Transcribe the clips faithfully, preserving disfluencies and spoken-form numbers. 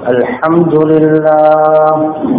الحمد لله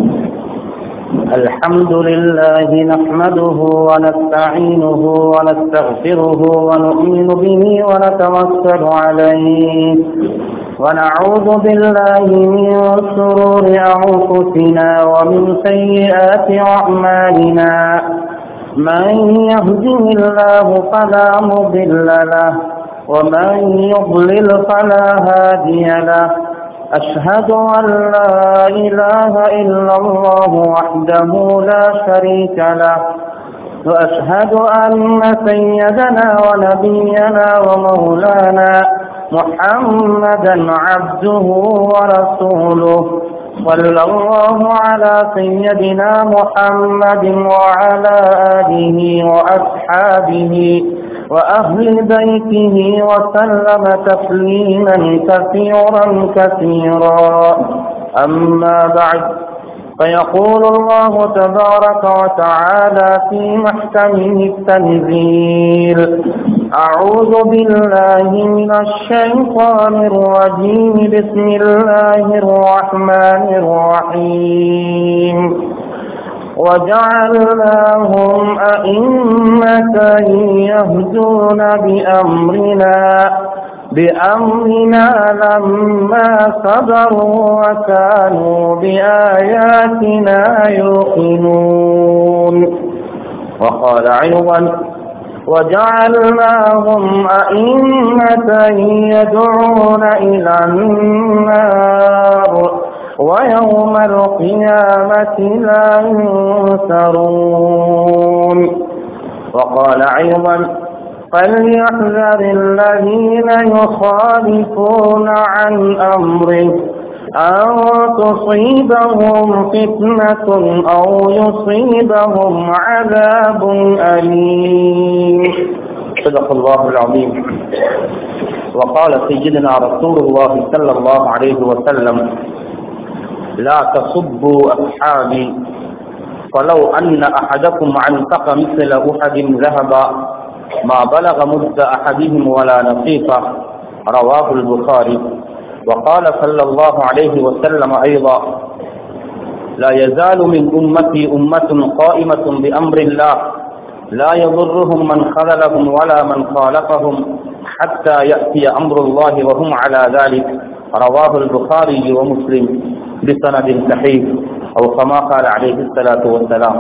الحمد لله نحمده ونستعينه ونستغفره ونؤمن به ونتوكل عليه ونعوذ بالله من شرور أنفسنا ومن سيئات أعمالنا من يهده الله فلا مضل له ومن يضلل فلا هادي له أشهد أن لا إله إلا الله وحده لا شريك له وأشهد أن سيدنا ونبينا ومولانا محمدا عبده ورسوله صلى الله على سيدنا محمد وعلى آله وأصحابه وأهل بيته وسلم تسليما كثيرا كثيرا أما بعد فيقول الله تبارك وتعالى في محكمه التنزيل أعوذ بالله من الشيطان الرجيم بسم الله الرحمن الرحيم وجعلناهم أئمة يهدون بأمرنا بأمرنا لما صبروا وكانوا بآياتنا يوقنون. وقال أيضا وجعلناهم أئمة يدعون إلى النار ويوم القيامة لا ينصرون. وقال أيضا فليحذر الذين يخالفون عن أمره أن تصيبهم فتنة أو يصيبهم عذاب أليم. صدق الله العظيم. وقال سيدنا رسول الله صلى الله عليه وسلم لا تصبوا أصحابي فلو أن أحدكم أنفق مثل أحد ذهبا ما بلغ مد أحدهم ولا نصيفه. رواه البخاري. وقال صلى الله عليه وسلم أيضا لا يزال من أمتي أمة قائمة بأمر الله لا يضرهم من خذلهم ولا من خالفهم حتى يأتي أمر الله وهم على ذلك. رواه البخاري ومسلم بسند صحيح أو كما قال عليه الصلاة والسلام.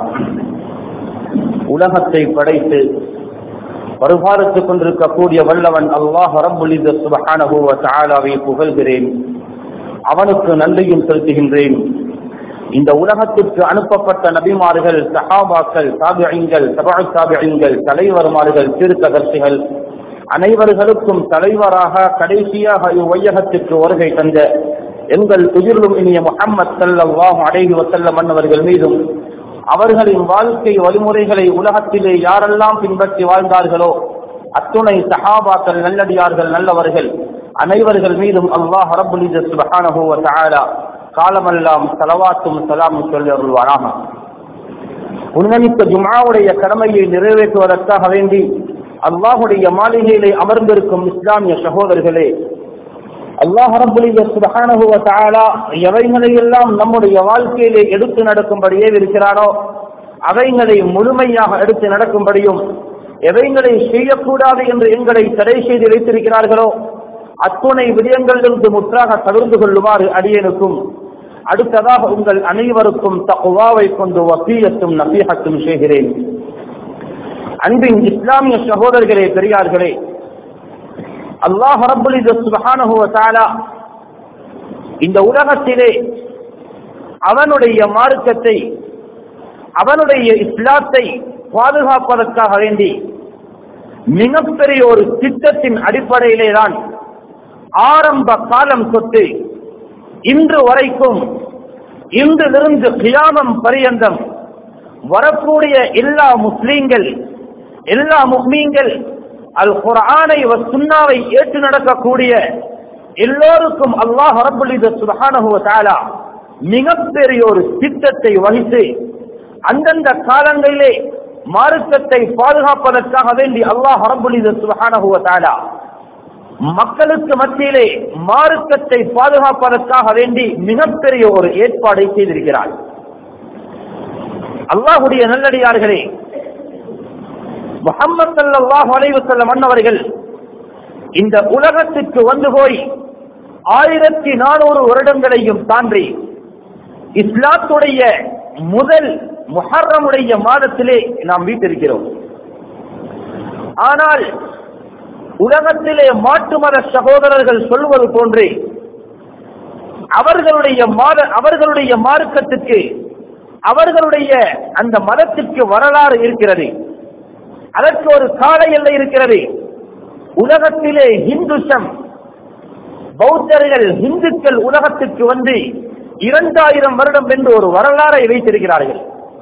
உலகத்தை படைத்து பரிபாலித்துக் கொண்டிருக்கக்கூடிய வல்லவன் அல்லாஹ் ரப்புல் இஸ்ஸத் சுப்ஹானஹு வ தஆலாவை புகழ்கிறேன், அவனுக்கு நன்றியும் செலுத்துகின்றேன். இந்த உலகத்திற்கு அனுப்பப்பட்ட நபிமார்கள், சஹாபாக்கள், தாபிஈன்கள், தபஉ தாபிஈன்கள், தலைவர்மார்கள், தீர்க்கதரிசிகள் அனைவர்களுக்கும் தலைவராக கடைசியாக இவ்வையகத்திற்கு வருகை தந்த எங்கள் உயிரிலும் இனிய முஹம்மது ஸல்லல்லாஹு அலைஹி வஸல்லம் அன்னவர்கள் மீதும் அவர்களின் வாழ்க்கை வழிமுறைகளை உலகத்திலே யாரெல்லாம் பின்பற்றி வாழ்ந்தார்களோ அத்துணை சஹாபாக்கள், நல்லடியார்கள், நல்லவர்கள் அனைவர்கள் மீதும் அல்லாஹ் ரப்புல் இஸ்ஸத் சுப்ஹானஹு வ தஆலா காலமெல்லாம் ஸலவாத்தும் ஸலாமும் சொல்லி அருள்வாராக. உன்னமிக்க ஜும்ஆவுடைய கடமையை நிறைவேற்றுவதற்காக வேண்டி அல்லாஹுடைய மாளிகையிலே அமர்ந்திருக்கும் இஸ்லாமிய சகோதரர்களே, அல்லாஹ் ரப்புல் இஸ்ஸத் சுப்ஹானஹு வ தஆலா எவைகளை எல்லாம் நம்முடைய வாழ்க்கையிலே எடுத்து நடக்கும்படியே இருக்கிறானோ அவைகளை முழுமையாக எடுத்து நடக்கும்படியும், எவைகளை செய்யக்கூடாது என்று எங்களை தடை செய்து வைத்திருக்கிறார்களோ அத்துணை விடயங்களிலிருந்து முற்றாக தவிர்த்து கொள்ளுமாறு அடியேனுக்கும் அடுத்ததாக உங்கள் அனைவருக்கும் தக்வாவை கொண்டு வசியத்தும் நசீஹத்தும் செய்கிறேன். அன்பின் இஸ்லாமிய சகோதரர்களே, பெரியார்களே, அல்லாஹ் ரப்புல் இஸ்ஸத் சுப்ஹானஹு வ தஆலா இந்த உலகத்திலே அவனுடைய மார்க்கத்தை, அவனுடைய இஸ்லாத்தை பாதுகாப்பதற்காக வேண்டி மிகப்பெரிய ஒரு திட்டத்தின் அடிப்படையிலே தான் ஆரம்ப காலம் தொட்டு இன்று வரைக்கும், இன்றிலிருந்து கியாமம் பரியந்தம் வரக்கூடிய எல்லா முஸ்லீம்கள், எல்லா முஃமின்கள் அல் குர்ஆனை வ சுன்னாவை ஏற்று நடக்கக்கூடிய எல்லோருக்கும் அல்லாஹ் ரப்புல் இஸ்ஸத் சுப்ஹானஹு வ தஆலா மிகப்பெரிய ஒரு திட்டத்தை வகித்து அந்தந்த காலங்களிலே மார்க்கத்தை பாதுகாப்பதற்காக வேண்டி அல்லாஹ் ரப்புல் இஸ்ஸத் சுப்ஹானஹு வ தஆலா மக்களுக்கு மத்தியிலே மார்க்கத்தை பாதுகாப்பதற்காக வேண்டி மிகப்பெரிய ஒரு ஏற்பாடை செய்திருக்கிறார். அல்லாஹ்வுடைய நல்லடியார்களே, முஹம்மது ஸல்லல்லாஹு அலைஹி வஸல்லம் அன்னவர்கள் இந்த உலகத்திற்கு வந்து போய் ஆயிரத்தி நானூறு வருடங்களையும் தாண்டி இஸ்லாத்துடைய முதல் முஹர்ரமுடைய மாதத்திலே நாம் வீட்டிருக்கிறோம். ஆனால் உலகத்திலே மாற்று மத சகோதரர்கள் சொல்வது போன்றே அவர்களுடைய மாத அவர்களுடைய மார்க்கத்துக்கு அவர்களுடைய அந்த மதத்திற்கு வரலாறு இருக்கிறது. அதற்கு ஒரு கால எல்லை இருக்கிறது. உலகத்திலே இந்துசம் பௌத்தர்கள் இந்துக்கள் உலகத்திற்கு வந்து இரண்டாயிரம் வருடம் என்று ஒரு வரலாறை வைத்திருக்கிறார்கள்.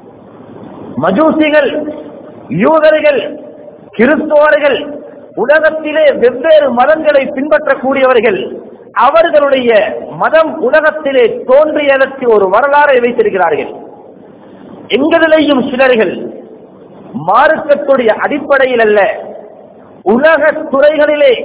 மஜூசிகள், யூதர்கள், கிறிஸ்தவர்கள் உலகத்திலே வெவ்வேறு மதங்களை பின்பற்றக்கூடியவர்கள் அவர்களுடைய மதம் உலகத்திலே தோன்றியதற்கு ஒரு வரலாறை வைத்திருக்கிறார்கள். எங்களிலேயும் சிலர்கள் மார்க்கத்துடைய அடிப்படையில் அல்ல, உலக துறைகளிலே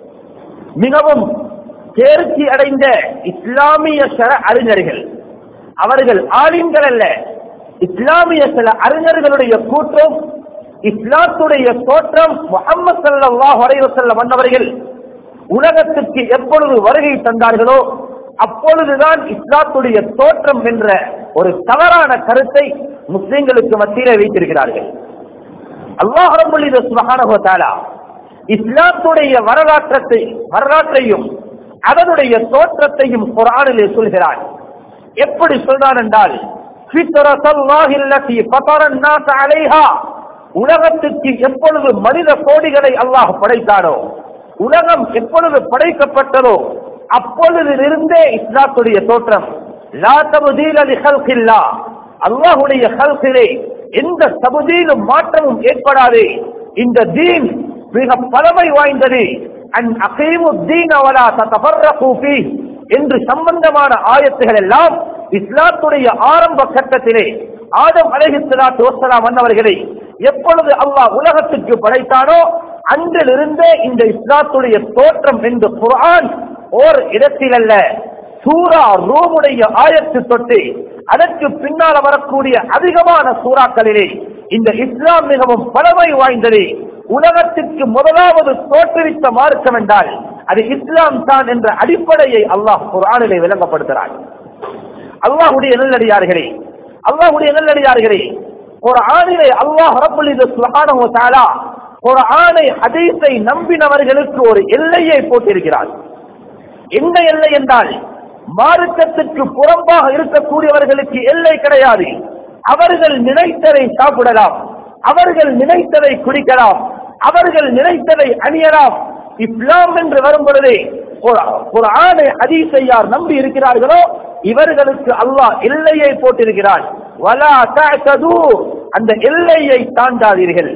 மிகவும் தேர்ச்சி அடைந்த இஸ்லாமிய சில அறிஞர்கள், அவர்கள் ஆலிம்கள் அல்ல, இஸ்லாமிய சில அறிஞர்களுடைய கூட்டம் இஸ்லாத்துடைய தோற்றம் முஹம்மது ஸல்லல்லாஹு அலைஹி வஸல்லம் அன்னவர்கள் உலகத்திற்கு எப்பொழுது வருகை தந்தார்களோ அப்பொழுதுதான் இஸ்லாத்துடைய தோற்றம் என்ற ஒரு தவறான கருத்தை முஸ்லிம்களுக்கு மத்தியிலே வைத்திருக்கிறார்கள். அல்லாஹ் ரப்பல் இஸ்ஸத் சுப்ஹானஹு வ தஆலா இஸ்லாத்துடைய வரலாற்றை வரலாற்றையும் அதனுடைய தோற்றத்தையும் குர்ஆனிலே சொல்கிறார். எப்படி சொல்றான் என்றால், ஃபித்ரத்தல்லாஹி அல்லதி ஃபதரன் நாஸ அலைஹா, உலகத்துக்கு எப்பொழுது மனித கோடிகளை அல்லாஹ் படைத்தானோ, உலகம் எப்பொழுது படைக்கப்பட்டதோ அப்பொழுதிலிருந்தே இஸ்லாத்துடைய தோற்றம். லா தப்தீல லிஹல்கில்லாஹ், அல்லாஹ்வுடைய ஹல்கிலே எந்த தப்தீலும் மாற்றமும் ஏற்படாது. இந்த தீன் மிக பழமை வாய்ந்தது. அன் அகீமுத் தீன வலா ததஃபர்ரகு ஃபீஹ் என்று சம்பந்தமான ஆயத்துகள் எல்லாம் இஸ்லாத்துடைய ஆரம்ப கட்டத்திலே ஆதம் அலைஹிஸ்ஸலாத்து வஸ்ஸலாம் அன்னவர்களை எப்பொழுது அல்லாஹ் உலகத்துக்கு படைத்தானோ அன்றிலிருந்தே இந்த இஸ்லாத்துடைய தோற்றம் என்று குர்ஆன் ஓர் இடத்தில் அல்ல, சூரா ரூமுடைய ஆயத்து தொட்டு அதற்கு பின்னால் வரக்கூடிய அதிகமான சூறாக்களிலே இந்த இஸ்லாம் மிகவும் பழமை வாய்ந்தது. உலகத்திற்கு முதலாவது தோற்றுவித்த மார்க்கம் என்றால் அது இஸ்லாம் தான் என்ற அடிப்படையை அல்லாஹ் குர்ஆனிலே விளங்கப்படுத்துகிறார். அல்லாஹ்வுடைய நல்லடியார்களே, அல்லாஹ்வுடைய நல்லடியார்களே, குர்ஆனிலே அல்லாஹ் ரப்பல் இஸ்ஸத் சுப்ஹானஹு வ தஆலா குர்ஆனை ஹதீஸை நம்பினவர்களுக்கு ஒரு எல்லையை போட்டிருக்கிறார். என்ன எல்லை என்றால், மார்க்கத்துக்கு புறம்பாக இருக்கக்கூடியவர்களுக்கு எல்லை கிடையாது. அவர்கள் நினைத்ததை சாப்பிடலாம், அவர்கள் நினைத்ததை குடிக்கலாம், அவர்கள் நினைத்ததை அணியலாம். இஸ்லாம் என்று வரும் பொழுது குர்ஆனை ஹதீஸை யார் நம்பி இருக்கிறார்களோ இவர்களுக்கு அல்லாஹ் எல்லையை போட்டிருக்கிறார். வலா தஅதது, அந்த எல்லையை தாண்டாதீர்கள்,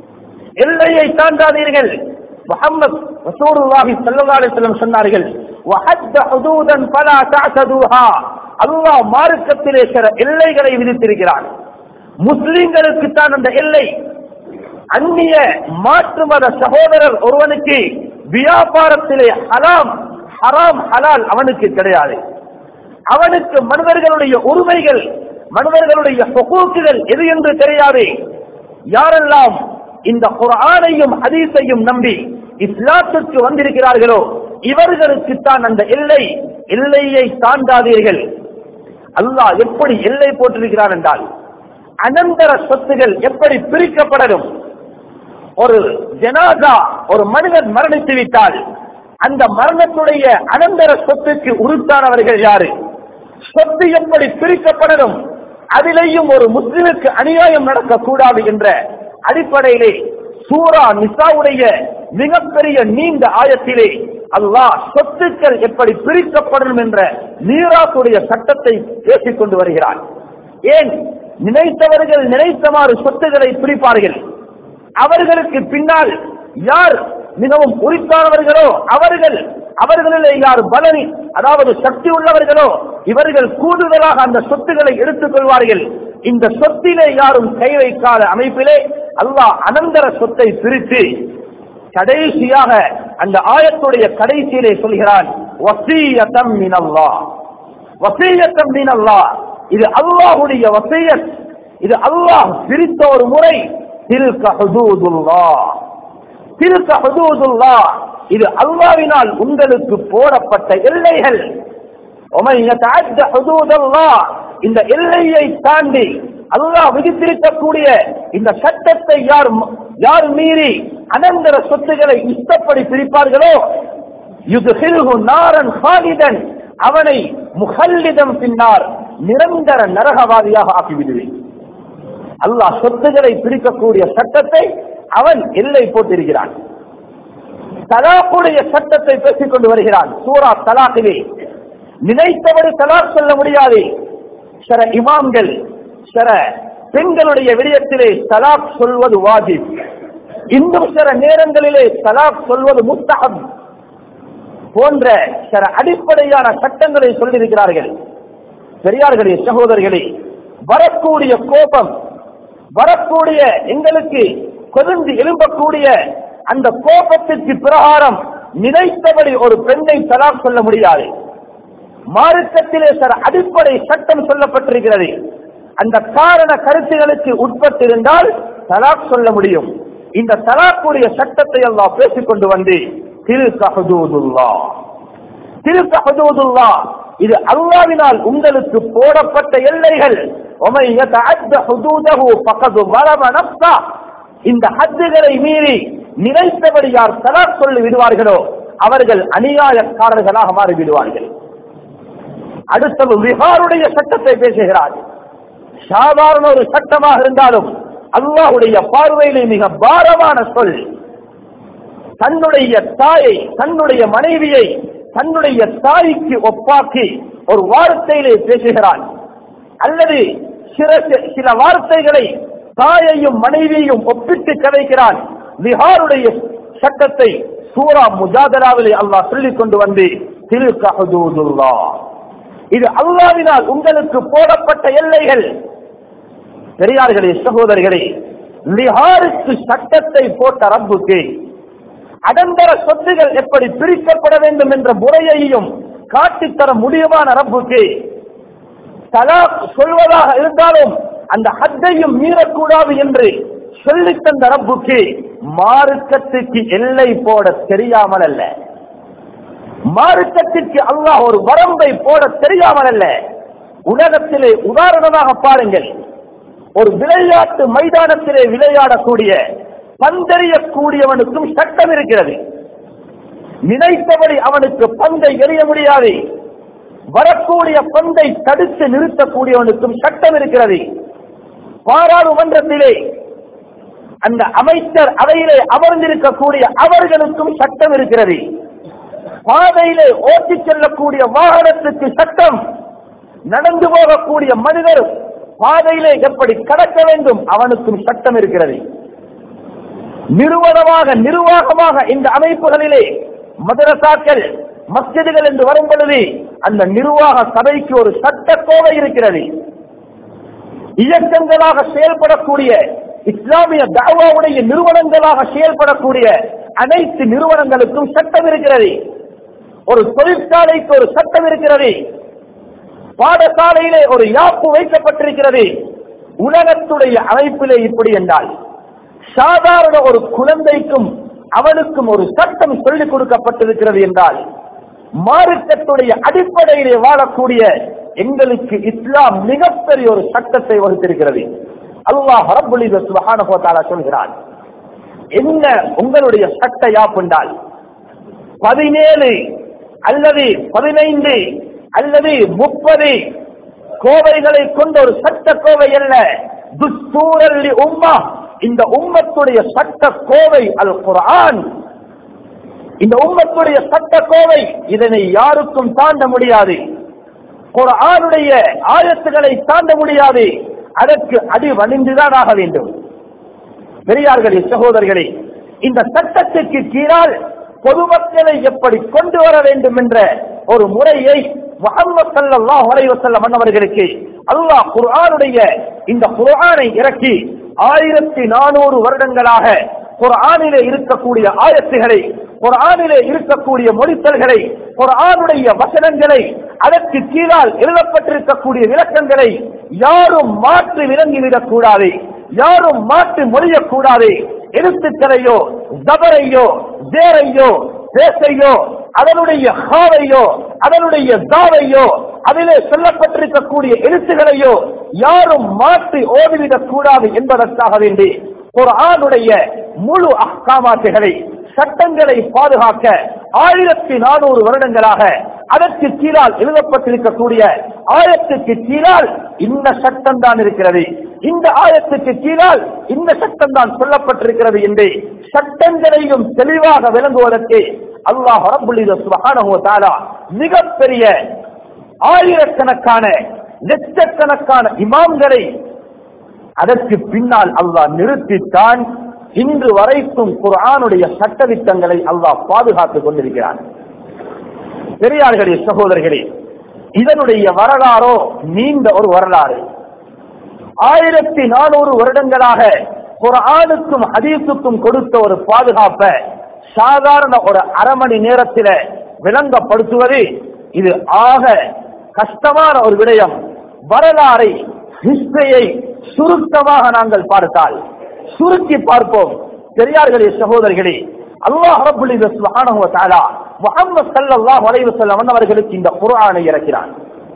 எல்லையை தாண்டாதீர்கள். முஹம்மது ரசூலுல்லாஹி ஸல்லல்லாஹு அலைஹி வஸல்லம் சொன்னார்கள், வஹத்த ஹுதூதன் ஃபலா தஅததுஹா, அல்லாஹ் மார்க்கத்திலே சில எல்லைகளை விதித்திருக்கிறார். முஸ்லிம்களுக்கு தான் அந்த எல்லை. அந்நிய மாற்று மத சகோதரர் ஒருவனுக்கு வியாபாரத்திலே ஹலாம் ஹராம் ஹலால் அவனுக்கு கிடையாது. அவனுக்கு மனிதர்களுடைய உரிமைகள், மனிதர்களுடைய ஹுகூக்குகள் எது என்று தெரியாது. யாரெல்லாம் இந்த குர்ஆனையும் ஹதீஸையும் நம்பி இஸ்லாத்துக்கு வந்திருக்கிறார்களோ இவர்களுக்கு தான் அந்த எல்லை. எல்லையை தாண்டாதீர்கள். அல்லாஹ் எப்படி எல்லை போட்டிருக்கிறார் என்றால், அனந்தர சொத்துகள் எப்படி பிரிக்கப்படணும். ஒரு ஜனாதா, ஒரு மனிதன் மரணித்து விட்டால் அந்த மரணத்துடைய அனந்தர சொத்துக்கு உறுத்தானவர்கள் யாரு, சொத்து எப்படி பிரிக்கப்படணும், அதிலேயும் ஒரு முஸ்லிமுக்கு அநியாயம் நடக்கக்கூடாது என்ற அடிப்படையிலே சூரா நிசாவுடைய மிகப்பெரிய நீண்ட ஆயத்திலே அல்லாஹ் சொத்துக்கள் எப்படி பிரிக்கப்படும் என்ற மீராத்துடைய சட்டத்தை பேசிக் கொண்டு வருகிறார். ஏன் நினைத்தவர்கள் நினைத்தவாறு சொத்துக்களை பிரிப்பார்கள். அவர்களுக்கு பின்னால் யார் மிகவும் உரித்தானவர்களோ அவர்கள், அவர்களிலே யார் பலனி அதாவது சக்தி உள்ளவர்களோ இவர்கள் கூடுதலாக அந்த சொத்துக்களை எடுத்துக் கொள்வார்கள். இந்த சொத்திலே யாரும் கை வைக்காத அமைப்பிலே அல்லாஹ் அனந்தர சொத்தை பிரித்து கடைசியாக அந்த ஆயத்துடைய கடைசியிலே சொல்கிறான், வஸீயத்தம் மினல்லாஹ், வஸீயத்தம் மினல்லாஹ். இது அல்லாஹ்வுடைய வஸீயத், இது அல்லாஹ் பிரித்த ஒரு முறை. தில்க ஹுதூதுல்லாஹ், தில்க ஹுதூதுல்லாஹ், இது அல்லாஹ்வினால் உங்களுக்கு போடப்பட்ட எல்லைகள். ومن يتعد حدود الله, இந்த எல்லையை தாண்டி அல்லாஹ் விதித்திருக்கக்கூடிய இந்த சட்டத்தை யார் யார் மீறி அனந்தர சொத்துக்களை இஷ்டப்படி பிரிப்பார்களோ, யுத்ஹில்ஹு நாரன் ஹாலிதன், அவனை முஹல்லிதம் பின்னார் நிரந்தர நரகவாதியாக ஆக்கிவிடுவேன். அல்லாஹ் சொத்துக்களை பிரிக்கக்கூடிய சட்டத்தை அவன் எல்லை போட்டிருக்கிறான். தலாக்குடைய சட்டத்தை பேசிக் கொண்டு வருகிறான். சூரா தலாக்கிலே நினைத்தபடி தலாக் சொல்ல முடியாது. சில இமாம்கள் சில பெண்களுடைய விடயத்திலே தலாக் சொல்வது வாஜிப், இன்னும் சில நேரங்களிலே தலாக் சொல்வது முஸ்தஹப் போன்ற சில அடிப்படையான சட்டங்களை சொல்லியிருக்கிறார்கள். பெரியார்களே, சகோதரர்களே, வரக்கூடிய கோபம், வரக்கூடிய எங்களுக்கு கொதிந்து எழும்பக்கூடிய அந்த கோபத்திற்கு பிரகாரம் நினைத்தபடி ஒரு பெண்ணை தலாக் சொல்ல முடியாது. மார்க்கத்திலே சில அடிப்படை சட்டம் சொல்லப்பட்டிருக்கிறது. அந்த காரண கருத்துகளுக்கு உட்பட்டிருந்தால் தலாக் சொல்ல முடியும். இந்த தலாக்குடைய சட்டத்தை அல்லாஹ் பேசிக் கொண்டு வந்து தில்க ஹுதூதுல்லாஹ், தில்க ஹுதூதுல்லாஹ், இது அல்லாஹ்வினால் உங்களுக்கு போடப்பட்ட எல்லைகள். ومن يتعد حدوده فقد ظلم نفسه, இந்த ஹத்துகளை மீறி நினைத்தபடி யார் தலாக் சொல்லி விடுவார்களோ அவர்கள் அநியாயக்காரர்களாக மாறி விடுவார்கள். அடுத்தது விஹாருடைய சட்டத்தை பேசுகிறார். சாதாரண ஒரு சட்டமாக இருந்தாலும் அல்லாஹ்வுடைய பார்வையிலே மிக பாரமான சொல். தன்னுடைய தாயை, தன்னுடைய மனைவியை தன்னுடைய தாய்க்கு ஒப்பாக்கி ஒரு வார்த்தையிலே பேசுகிறான், அல்லது சில சில வார்த்தைகளை தாயையும் மனைவியையும் ஒப்பிட்டு கதைக்கிறான். விஹாருடைய சட்டத்தை சூரா முஜாதலாவிலே அல்லாஹ் சொல்லிக் கொண்டு வந்து தில்க ஹுதூதுல்லாஹ், இது அல்லாஹ்வினால் உங்களுக்கு போடப்பட்ட எல்லைகள். பெரியார்களே, சகோதரர்களே, லிஹாருக்கு சட்டத்தை போட்ட ரப்புக்கு அடந்தர சொத்துகள் எப்படி பிரிக்கப்பட வேண்டும் என்ற முறையையும் காட்டித்தர முடியுமான ரப்புக்கு, தலாக் சொல்வதாக இருந்தாலும் அந்த ஹத்தையும் மீறக்கூடாது என்று சொல்லித் தந்த ரப்புக்கு மார்க்கத்திற்கு எல்லை போட தெரியாமல் அல்ல, மார்க்கத்திற்கு அல்லாஹ் ஒரு வரம்பை போட தெரியாமல் அல்ல. உலகத்திலே உதாரணமாக பாருங்கள், ஒரு விளையாட்டு மைதானத்திலே விளையாடக்கூடிய பந்தெறியக்கூடியவனுக்கும் சட்டம் இருக்கிறது. நினைத்தபடி அவனுக்கு பந்தை எறிய முடியாது. வரக்கூடிய பந்தை தடுத்து நிறுத்தக்கூடியவனுக்கும் சட்டம் இருக்கிறது. பாராளுமன்றத்திலே அந்த அமைச்சர் அவையிலே அமர்ந்திருக்கக்கூடிய அவர்களுக்கும் சட்டம் இருக்கிறது. பாதையிலே ஓட்டிச் செல்லக்கூடிய வாகனத்துக்கு சட்டம், நடந்து போகக்கூடிய மனிதர் பாதையிலே எப்படி கடக்க வேண்டும் அவனுக்கும் சட்டம் இருக்கிறது. நிறுவனமாக நிர்வாகமாக இந்த அமைப்புகளிலே மதரசாக்கள், மஸ்ஜிதுகள் என்று வரும் பொழுது அந்த நிர்வாக சபைக்கு ஒரு சட்ட கோவை இருக்கிறது. இயக்கங்களாக செயல்படக்கூடிய இஸ்லாமிய தஅவாவுடைய நிறுவனங்களாக செயல்படக்கூடிய அனைத்து நிறுவனங்களுக்கும் சட்டம் இருக்கிறது. ஒரு தொழிற்சாலைக்கு ஒரு சட்டம் இருக்கிறது. பாடசாலையிலே ஒரு யாப்பு வைக்கப்பட்டிருக்கிறது. உலகத்துடைய அமைப்பிலே இப்படி என்றால் சாதாரண ஒரு குழந்தைக்கும் அவனுக்கும் ஒரு சட்டம் சொல்லிக் கொடுக்கப்பட்டிருக்கிறது என்றால், மார்க்கத்துடைய அடிப்படையிலே வாழக்கூடிய எங்களுக்கு இஸ்லாம் மிகப்பெரிய ஒரு சட்டத்தை வகுத்திருக்கிறது. அல்லாஹ் ரப்புல் இஸ்ஸத் சுப்ஹானஹு வ தஆலா சொல்கிறான், என்ன உங்களுடைய சட்ட யாப் என்றால் பதினேழு அல்லது பதினைந்து அல்லது முப்பது கோவைகளை கொண்ட ஒரு சட்ட கோவை அல்ல. துஸ்தூரல் உம்மா, இந்த உம்மத்துடைய சட்ட கோவை அல் குர்ஆன். இந்த உம்மத்துடைய சட்ட கோவை, இதனை யாருக்கும் தாண்ட முடியாது. குர்ஆனுடைய ஆயத்துக்களை தாண்ட முடியாது. அதற்கு அடி வணிந்துதான் ஆக வேண்டும். பெரியார்களே, சகோதரர்களே, இந்த சட்டத்திற்கு கீழால் பொதுமக்களை எப்படி கொண்டு வர வேண்டும் என்ற ஒரு முறையை முஹம்மது ஸல்லல்லாஹு அலைஹி வஸல்லம் அவர்களுக்கு அல்லாஹ் குர்ஆனுடைய இந்த குர்ஆனை இறக்கி ஆயிரத்தி நானூறு வருடங்களாக குர்ஆனிலே இருக்கக்கூடிய ஆயத்துகளை, குர்ஆனிலே இருக்கக்கூடிய மொழித்தல்களை, குர்ஆனுடைய வசனங்களை, அதற்கு கீழால் எழுதப்பட்டிருக்கக்கூடிய விளக்கங்களை யாரும் மாற்றி விளங்கிவிடக் கூடாது, யாரும் மாற்றி மொழியக்கூடாது. எழுத்துக்களையோ ஜபரையோ ஜேரையோ பேசையோ அதனுடைய ஹாவையோ அதனுடைய தாவையோ அதிலே சொல்லப்பட்டிருக்கக்கூடிய எழுத்துகளையோ யாரும் மாற்றி ஓதிவிடக் கூடாது என்பதற்காக வேண்டி குர்ஆனுடைய முழு அஹ்காமாத்துகளை, சட்டங்களை பாதுகாக்க ஆயிரத்தி நானூறு வருடங்களாக அதற்கு கீழால் எழுதப்பட்டிருக்கக்கூடிய ஆயத்துக்கு கீழால் இந்த சட்டம் தான் இருக்கிறது, இந்த ஆயத்துக்கு கீழால் இந்த சட்டம் தான் சொல்லப்பட்டிருக்கிறது என்று சட்டங்களையும் தெளிவாக விளங்குவதற்கு அல்லாஹ் ரப்பல் இஸ்ஸத் சுப்ஹானஹு வ தஆலா மிகப்பெரிய ஆயிரக்கணக்கான லட்சக்கணக்கான இமாம்களை அதற்கு பின்னால் அல்லாஹ் நிறுத்தித்தான் இன்று வரைக்கும் குர்ஆனுடைய சட்டதிட்டங்களை அல்லாஹ் பாதுகாத்துக் கொண்டிருக்கிறான். பெரியார்களே, சகோதரர்களே, இதனுடைய வரலாறோ நீண்ட ஒரு வரலாறு. ஆயிரத்தி நானூறு வருடங்களாக குர்ஆனுக்கும் ஹதீஸுக்கும் கொடுத்த ஒரு பாதுகாப்பை சாதாரண ஒரு அரை மணி நேரத்தில் விளங்கப்படுத்துவது இது ஆக கஷ்டமான ஒரு விடயம். வரலாறை, ஹிஸ்டரியை சுருக்கமாக நாங்கள் பார்த்தால், சுருக்கி பார்ப்போம். பெரியார்களே, சகோதரர்களே, அல்லாஹ் ரப்பல் இஸ்ஸத் சுப்ஹானஹு வ தஆலா முஹம்மது ஸல்லல்லாஹு அலைஹி வஸல்லம் அவர்களுக்கு இந்த குர்ஆனை இறக்கினான்.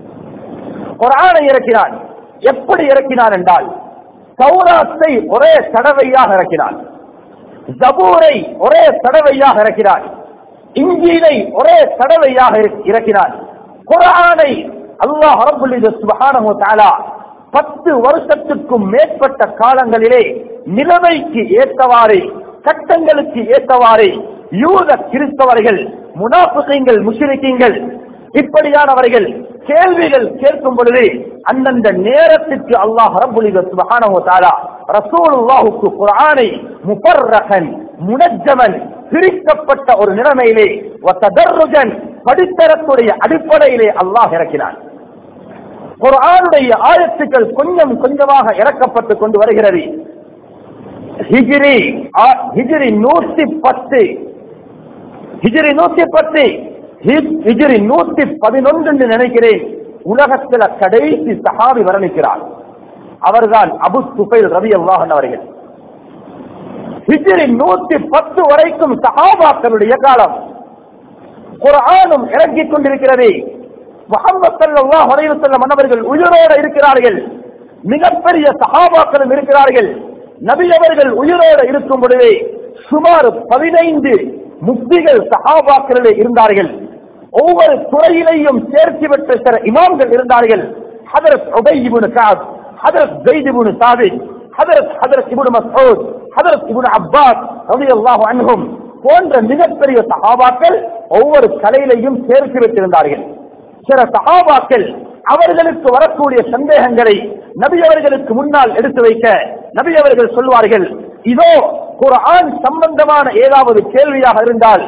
குர்ஆனை இறக்கினான். எப்படி இறக்கினான் என்றால், தௌராத்தை ஒரே தடவையாக இறக்கினான், ஜபூரை ஒரே தடவையாக இறக்கினான், இன்ஜீலை ஒரே தடவையாக இறக்கினான். குர்ஆனை அல்லாஹ் ரப்பல் இஸ்ஸத் சுப்ஹானஹு வ தஆலா பத்து வருஷத்துக்கும் மேற்பட்ட காலங்களிலே நிலைமைக்கு ஏற்றவாறு, சட்டங்களுக்கு ஏற்றவாறு யூத கிறிஸ்தவர்கள், முனாஃபிகீன்கள், முஷ்ரிக்கீன்கள் இப்படியானவர்கள் கேள்விகள் கேட்கும் பொழுது அந்தந்த நேரத்திற்கு அல்லாஹ் ரப்பல் இஸ்ஸத் சுப்ஹானஹு வ தஆலா ரசூலுல்லாஹுக்கு குர்ஆனை முஃபர்ரகன் முனஜ்ஜமன் பிரிக்கப்பட்ட ஒரு நிலைமையிலே வதர்ருஜன் படித்தரத்துடைய அடிப்படையிலே அல்லாஹ் இறக்கினான். குர்ஆனுடைய ஆயத்துக்கள் கொஞ்சம் கொஞ்சமாக இறக்கப்பட்டு கொண்டு வருகிறது. ஹிஜ்ரி ஹிஜ்ரி நூற்றி பத்து ஹிஜ்ரி நூற்றி பத்து ஹிஜ்ரி நூற்றி பதினொன்று என்று நினைக்கிறேன். உலகத்தில் கடைசி சஹாபி வர்ணிக்கிறார். அவர்தான் அபு சுஃபைல் ரலியல்லாஹு அன்ஹு அவர்கள். ஹிஜ்ரி நூற்றி பத்து வரைக்கும் சஹாபாக்களுடைய காலம். குர்ஆனும் இறங்கிக் கொண்டிருக்கிறது. முஹம்மது ஸல்லல்லாஹு அலைஹி வஸல்லம் அவர்கள் உயிரோடு இருக்கிறார்கள். மிகப்பெரிய சஹாபாக்களும் இருக்கிறார்கள். நபி அவர்கள் உயிரோடு இருக்கும் பொழுதே சுமார் பதினைந்து முஃப்திகள் சஹாபாக்களிலே இருந்தார்கள். ஒவ்வொரு துறையிலேயும் தேர்ச்சி பெற்ற சில இமாம்கள் இருந்தார்கள். ஹதரத் உபய் இப்னு கஅப், ஹதரத் ஸைத் இப்னு சாபித், ஹதரத் ஹதரத் இப்னு மஸ்ஊத், ஹதரத் இப்னு அப்பாஸ் ரலியல்லாஹு அன்ஹும் போன்ற மிகப்பெரிய சஹாபாக்கள் ஒவ்வொரு கலையிலையும் தேர்ச்சி பெற்றிருந்தார்கள். சில சஹாபாக்கள் அவர்களுக்கு வரக்கூடிய சந்தேகங்களை நபி அவர்களுக்கு முன்னால் எடுத்து வைக்க நபி அவர்கள் சொல்வார்கள், இதோ குர்ஆன் சம்பந்தமான ஏதாவது கேள்வியாக இருந்தால்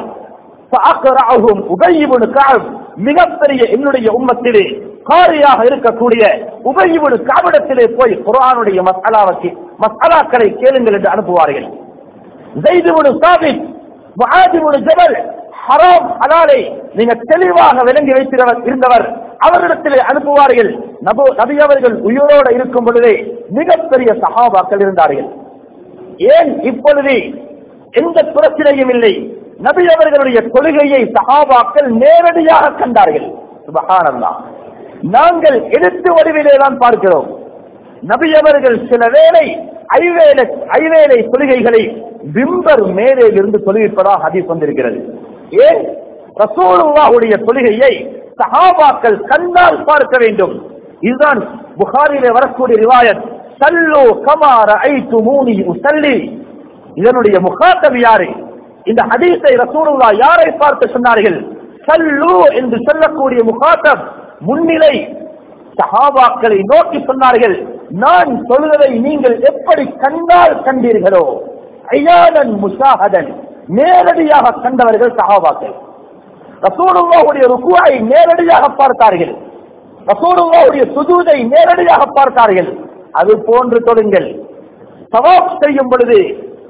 உபய் இப்னு கஅப், மிகப்பெரிய என்னுடைய உம்மத்திலே காரியாக இருக்கக்கூடிய உபய் இப்னு கஅபிடத்திலே போய் குர்ஆனுடைய மஸ்அலாவை மஸ்அலாக்களை கேளுங்கள் என்று அனுப்புவார்கள். ஸைத் இப்னு சாபித், முஆத் இப்னு ஜபல் ஹராம் ஹலாலை நீங்க தெளிவாக விளங்கி வைத்திருந்தவர் இருந்தவர் அவரிடத்திலே அனுப்புவார்கள். நபி அவர்கள் உயிரோடு இருக்கும் பொழுதே மிகப்பெரிய சஹாபாக்கள் இருந்தார்கள். ஏன் இப்பொழுது எந்த பிரச்சனையும் இல்லை. நபி அவர்களுடைய கொள்கையை சஹாபாக்கள் நேரடியாக கண்டார்கள். சுப்ஹானல்லாஹ். நாங்கள் எடுத்து வடிவிலே தான் பார்க்கிறோம். நபி அவர்கள் சில வேளை ஐவேளை ஐவேளை கொள்கைகளை விம்பர் மேலே இருந்து தொழுவிப்பதாக ஹதீஸ் வந்திருக்கிறது. ஏன்? ரசூலுல்லாஹுடைய தொழுகையை சஹாபாக்கள் கண்டால் பார்க்க வேண்டும். இதுதான் புகாரிலே வரக்கூடிய ரிவாயத், சல்லு கமா ரஅய்துமூனி உஸல்லி. இதனுடைய முகாத்தப் யாரு? இந்த ஹதீஸை ரசூலுல்லாஹ் யாரை பார்த்து சொன்னார்கள்? சல்லு என்று சொல்லக்கூடிய முகாத்தப் முன்னிலை சஹாபாக்களை நோக்கி சொன்னார்கள், நான் சொல்வதை நீங்கள் எப்படி கண்டால் கண்டீர்களோ, ஐயானன் முஷாஹதன், நேரடியாக கண்டவர்கள் சஹாபாக்கள். ரசூலுல்லாஹுடைய ருக்குஐ நேரடியாக பார்த்தார்கள். ரசூலுல்லாஹுடைய சுஜூதை நேரடியாக பார்த்தார்கள். அது போன்று தொழுங்கள். தவாப் செய்யும் பொழுது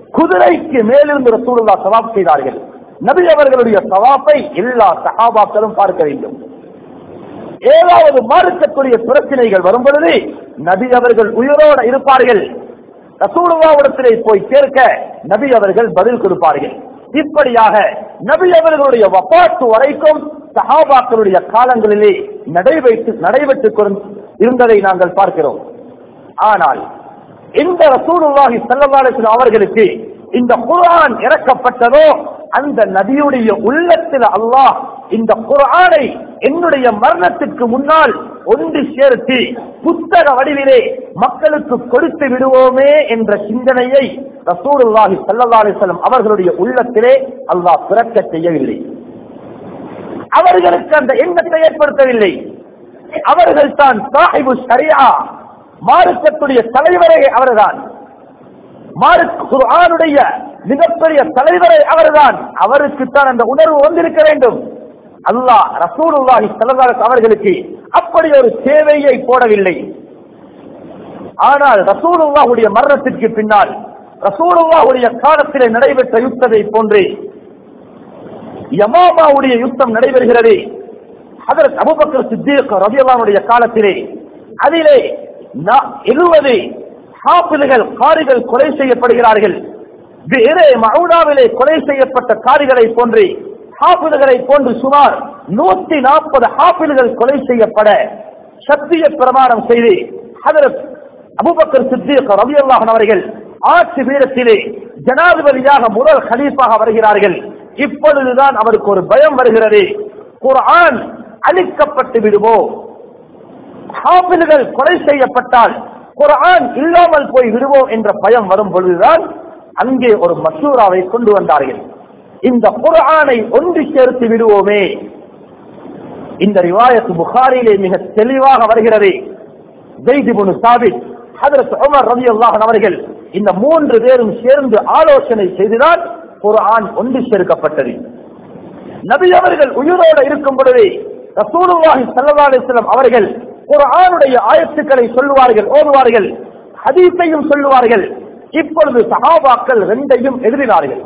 குதிரைக்கு மேலிருந்து ரசூலுல்லாஹ் தவாப் செய்தார்கள். நபி அவர்களுடைய தவாப்பை எல்லா சஹாபாக்களும் பார்க்க வேண்டும். ஏதாவது மார்க்கத்துடைய பிரச்சனைகள் வரும் பொழுது நபி அவர்கள் உயிரோடு இருப்பார்கள். ரசூலுல்லாஹ்விடத்திலே போய் கேட்க நபி அவர்கள் பதில் கொடுப்பார்கள். இப்படியாக நபி அவர்களுடைய வஃபாத் வரைக்கும் சஹாபாக்களுடைய காலங்களிலே நடைபெற்று நடைபெற்றுக் இருந்ததை நாங்கள் பார்க்கிறோம். ஆனால் இந்த ரசூலுல்லாஹி ஸல்லல்லாஹு அலைஹி வஸல்லம் அவர்களுக்கு இந்த குர்ஆன் இறக்கப்பட்டதோ அந்த நபியுடைய உள்ளத்தில் அல்லாஹ் இந்த குர்ஆனை என்னுடைய மரணத்துக்கு முன்னால் ஒன்று சேர்த்து புத்தக வடிவிலே மக்களுக்கு கொடுத்து விடுவோமே என்ற சிந்தனையை ரசூலுல்லாஹி ஸல்லல்லாஹு அலைஹி வஸல்லம் அவர்களுடைய உள்ளத்திலே அல்லாஹ் பிறக்க செய்யவில்லை. அவர்களுக்கு அந்த எண்ணத்தை ஏற்படுத்தவில்லை. அவர்கள் தான் சாஹிபு ஷரியா, மார்க்கத்துடைய தலைவரே அவர்தான். மார்க்க குர்ஆனுடைய மிகப்பெரிய தலைவரே அவர்தான். அவருக்குத்தான் அந்த உணர்வு வந்திருக்க வேண்டும். அல்லாஹ் ரசூலுல்லாஹி ஸல்லல்லாஹு அலைஹி வஸல்லம் அவர்களுக்கு அப்படி ஒரு தேவையை போடவில்லை. ஆனால் ரசூலுல்லாஹுடைய மரணத்திற்கு பின்னால் ரசூலுல்லாஹுடைய காலத்திலே நடைபெற்ற யுத்தத்தை போன்று யமாமாவுடைய யுத்தம் நடைபெறுகிறது. ஹஜ்ரத் அபூபக்கர் சித்தீக் ரலியல்லாஹு அன்ஹுடைய காலத்திலே அதிலே எழுபது ஹாஃபிதுகள் காரிகள் கொலை செய்யப்படுகிறார்கள். வேறே மவுனாவிலே கொலை செய்யப்பட்ட காரிகளை போன்று ஹாஃபிதுகளை போன்று சுமார் நூத்தி நாற்பது ஹாஃபிதுகள் கொலை செய்யப்பட சத்திய பிரமாணம் செய்து ஹஜ்ரத் அபூபக்கர் சித்தீக் ரலியல்லாஹு அன்ஹு அவர்கள் ஆட்சி பீடத்திலே ஜனாதிபதியாக முதல் கலீஃபாக வருகிறார்கள். இப்பொழுதுதான் அவருக்கு ஒரு பயம் வருகிறது. குர்ஆன் அழிக்கப்பட்டு விடுமோ, ஹாஃபிதுகள் கொலை செய்யப்பட்டால் குர்ஆன் இல்லாமல் போய் விடுவோம் என்ற பயம் வரும் பொழுதுதான் அங்கே ஒரு மசூராவை கொண்டு வந்தார்கள். இந்த குர்ஆனை ஒன்று சேர்த்து விடுவோமே. இந்த ரிவாயத் புகாரிலே மிக தெளிவாக வருகிறது. ஸைத் இப்னு சாபித், ஹஜ்ரத் உமர் ரலியல்லாஹு அன்ஹு அவர்கள் இந்த மூன்று பேரும் சேர்ந்து ஆலோசனை செய்துதான் குர்ஆன் ஒன்று சேர்க்கப்பட்டது. நபி அவர்கள் உயிரோடு இருக்கும் பொழுது ரசூலுல்லாஹி ஸல்லல்லாஹு அலைஹி வஸல்லம் அவர்கள் குர்ஆனுடைய ஆயத்துக்களை சொல்லுவார்கள், ஓதுவார்கள், ஹதீஸையும் சொல்லுவார்கள். இப்பொழுது சஹாபாக்கள் ரெண்டையும் எழுதினார்கள்.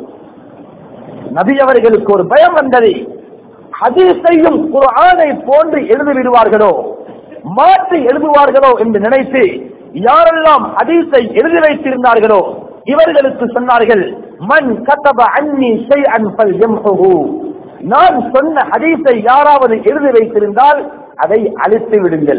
நபி அவர்களுக்கு ஒரு பயம் வந்தது. ஹதீஸையும் குர்ஆனை போன்று எழுதிவிடுவார்களோ, மாற்றி எழுதுவார்களோ என்று நினைத்து யாரெல்லாம் ஹதீஸை எழுதி வைத்திருந்தார்களோ இவர்களுக்கு சொன்னார்கள், மன் கதப அன்னி ஷைஅன் ஃபல்யம்ஹு, நான் சொன்ன ஹதீஸை யாராவது எழுதி வைத்திருந்தால் அதை அழித்து விடுங்கள்,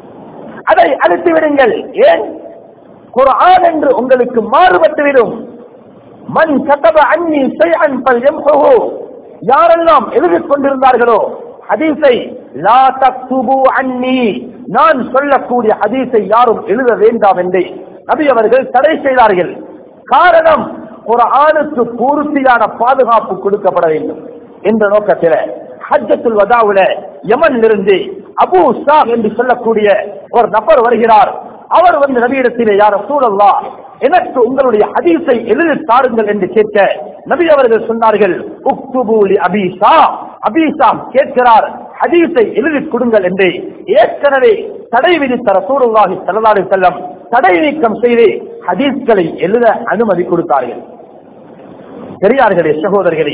அதை அழித்து விடுங்கள். ஏன்? குர்ஆன் என்று உங்களுக்கு மாறுபட்டுவிடும். மன் கதப அன்னி ஷைஅன் ஃபல்யம்ஹு, யாரெல்லாம் எழுதிக் கொண்டிருந்தார்களோ ஹதீஸை, லா தக்துபு அன்னி, நான் சொல்லக்கூடிய ஹதீஸை யாரும் எழுத வேண்டாம் என்று நபி அவர்கள் தடை செய்தார்கள். காரணம், குர்ஆனுக்கு பூர்த்தியான பாதுகாப்பு கொடுக்கப்பட வேண்டும் என்ற நோக்கத்தில் ஹஜ்ஜத்துல் வதாவுல யமனிலிருந்து அபூ ஸாஹ் என்று சொல்லக்கூடிய ஒரு நபர் வருகிறார். அவர் வந்து நபியிடத்திலே, யா ரசூலல்லாஹ், எனக்கு உங்களுடைய ஹதீஸை எழுதி தாருங்கள் என்று கேட்க நபி அவர்கள் சொன்னார்கள், உக்துபு லி அபீ ஸாஹ், அபீ ஸாஹ் கேட்கிறார், ஹதீஸை எழுதி கொடுங்கள் என்று ஏற்கனவே தடை விதித்த ரசூலுல்லாஹி ஸல்லல்லாஹு அலைஹி வஸல்லம் தடை நீக்கம் செய்து ஹதீஸ்களை எழுத அனுமதி கொடுத்தார்கள். பெரியார்களே, சகோதரர்களே,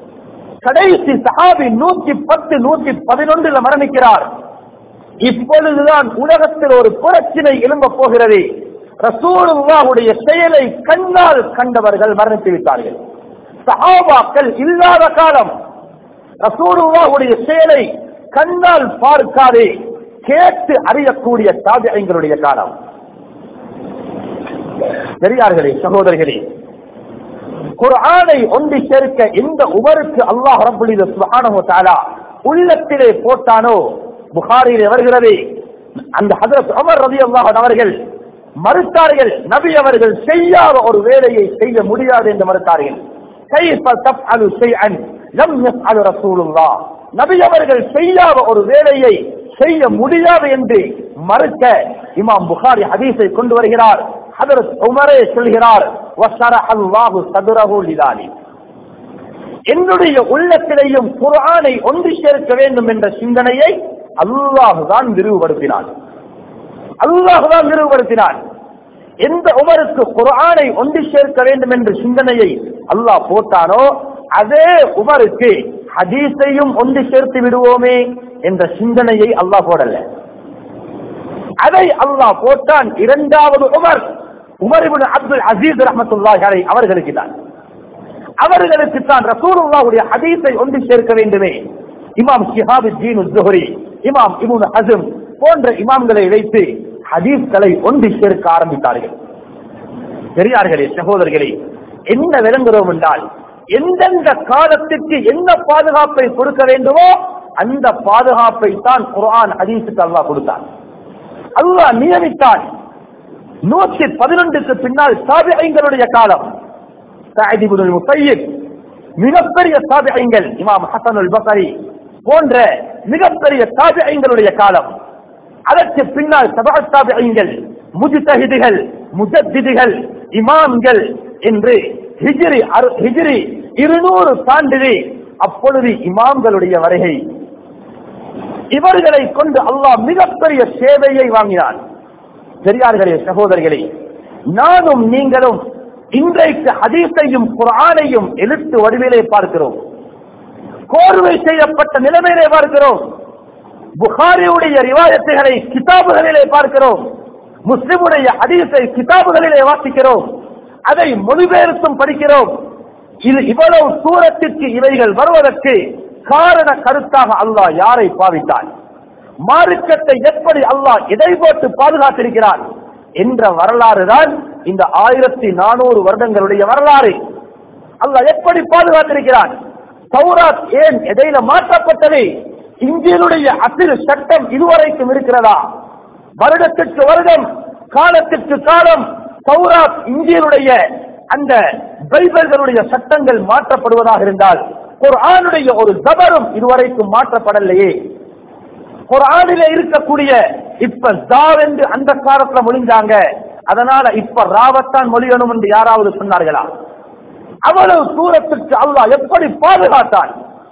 கடைசி சஹாபி நூற்றி பத்து நூற்றி பதினொன்றுல மரணிக்கிறார். இப்பொழுதுதான் உலகத்தில் ஒரு புரட்சினை எழும்ப போகிறது. ரசூலுல்லாஹுடைய செயலை கண்ணால் கண்டவர்கள் மரணித்து விட்டார்கள். சஹாபாக்கள் இல்லாத காலம், ரசூலுல்லாஹுடைய செயலை கண்ணால் பார்க்காதே கேட்டு அறியக்கூடிய தாபிஈன்களுடைய காலம். பெரியார்களே, சகோதரர்களே, குர்ஆனை ஒன்று சேர்க்க எந்த உமருக்கு அல்லாஹ் ரப்பல் இஸ்ஸத் சுப்ஹானஹு வ தஆலா உள்ளத்திலே போட்டானோ, புகாரிலே வருகிறது, அந்த ஹஜ்ரத் உமர் ரலியல்லாஹு அன்ஹு அவர்கள் மறுத்தார்கள். நபி அவர்கள் செய்யாத ஒரு வேலையை செய்ய முடியாது என்று மறுத்தார்கள். கைஃப தஃஅலு ஷைஅன் லம் யஃஅல் ரசூலுல்லாஹ், நபி அவர்கள் செய்யாத ஒரு வேலையை செய்ய முடியாது என்று மறுக்க இமாம் புகாரி ஹதீஸை கொண்டு வருகிறார். ஹஜ்ரத் உமரே சொல்கிறார், வஷரஹ அல்லாஹு ஸத்ரஹு லிதாலி, என்னுடைய உள்ளத்திலேயும் குர்ஆனை ஒன்று சேர்க்க வேண்டும் என்ற சிந்தனையை அல்லாஹ் தான் விரிவுபடுத்தினான். அல்லாஹ் தான் விரிவுபடுத்தினான். எந்த உமருக்கு குர்ஆனை ஒன்று சேர்க்க வேண்டும் என்ற சிந்தனையை அல்லாஹ் போட்டானோ அதே உமருக்கு ஹதீஸையும் ஒன்று சேர்த்து விடுவோமே என்ற சிந்தனையை அல்லாஹ் போடல. அதை அல்லாஹ் போட்டான் இரண்டாவது Umar, Umar ibn Abdul Aziz ரஹ்மத்துல்லாஹி அலைஹி அவர்களுக்கு தான். அவர்களுக்கு தான் ரசூலுல்லாஹ்வுடைய ஹதீஸை ஒன்று சேர்க்க வேண்டுமே. இமாம் ஷிஹாபுத்தீன் அஸ்-ஸுஹ்ரி, இமாம் இப்னு ஹஸம் போன்ற இமாம்களை வைத்து ஹதீஸ்களை ஒன்று சேர்க்க ஆரம்பித்தார்கள். பெரியார்களே, சகோதரர்களே, என்ன விளங்குகிறோம் என்றால் எந்தெந்த காலத்திற்கு என்ன பாதுகாப்பை கொடுக்க வேண்டுமோ அந்த பாதுகாப்பை தான் குர்ஆன் ஹதீஸுக்கு அல்லாஹ் கொடுத்தான். அல்லாஹ் நியமித்தான். நூற்றி பதினொன்றுக்கு பின்னால் தாபிஈன்களுடைய காலம். சஅத் இப்னுல் முஸையிப் மிகப்பெரிய தாபிஈன்கள், இமாம் ஹஸன் அல்-பஸரி போன்ற மிகப்பெரிய தாபிஈன்களுடைய காலம். அதற்கு பின்னால் சபஅ தாபிஈன்கள், முஜ்தஹிதுகள், முஜத்திதுகள், இமாம்கள் என்று ஹிஜ்ரி ஹிஜ்ரி இருநூறு தாண்டிலே அப்பொழுது இமாம்களுடைய வருகை. இவர்களை கொண்டு அல்லாஹ் மிகப்பெரிய சேவையை வாங்கினான். பெரியார்களே, சகோதரர்களே, நானும் நீங்களும் இன்றைக்கு ஹதீஸையும் குர்ஆனையும் எழுத்து வடிவிலே பார்க்கிறோம், கோர்வை செய்யப்பட்ட நிலைமையிலே பார்க்கிறோம். புகாரியுடைய ரிவாயத்துகளை கிதாபுகளிலே பார்க்கிறோம், முஸ்லிமுடைய ஹதீஸை கிதாபுகளிலே வாசிக்கிறோம், அதை மொழிபெயர்த்தும் படிக்கிறோம். இது இவ்வளவு தூரத்திற்கு இவைகள் வருவதற்கு காரண கருத்தாக அல்லாஹ் யாரை பாவித்தான், மார்க்கத்தை எப்படி அல்லாஹ் எதை போட்டு பாதுகாத்திருக்கிறான் என்ற வரலாறு தான் இந்த ஆயிரத்தி நானூறு வருடங்களுடைய வரலாறு. அல்லாஹ் எப்படி பாதுகாத்திருக்கிறான். தௌராத் ஏன் எதையில மாற்றப்பட்டது? இன்ஜீலுடைய அசில் சட்டம் இதுவரைக்கும் இருக்கிறதா? வருடத்திற்கு வருடம், காலத்திற்கு காலம் தௌராத் இன்ஜீலுடைய அந்த பைபிள்களுடைய சட்டங்கள் மாற்றப்படுவதாக இருந்தால் குர்ஆனுடைய ஒரு ஜபரும் இதுவரைக்கும் மாற்றப்படலையே. குர்ஆனிலே இருக்கக்கூடிய இப்ப ஜாவ் என்று அந்த காலத்துல மொழிஞ்சாங்க, அதனால இப்ப ராவத்தான் மொழியணும் என்று யாராவது சொன்னார்களா? அவ்வளவு தூரத்திற்கு அல்லாஹ் எப்படி பாதுகாத்தான்.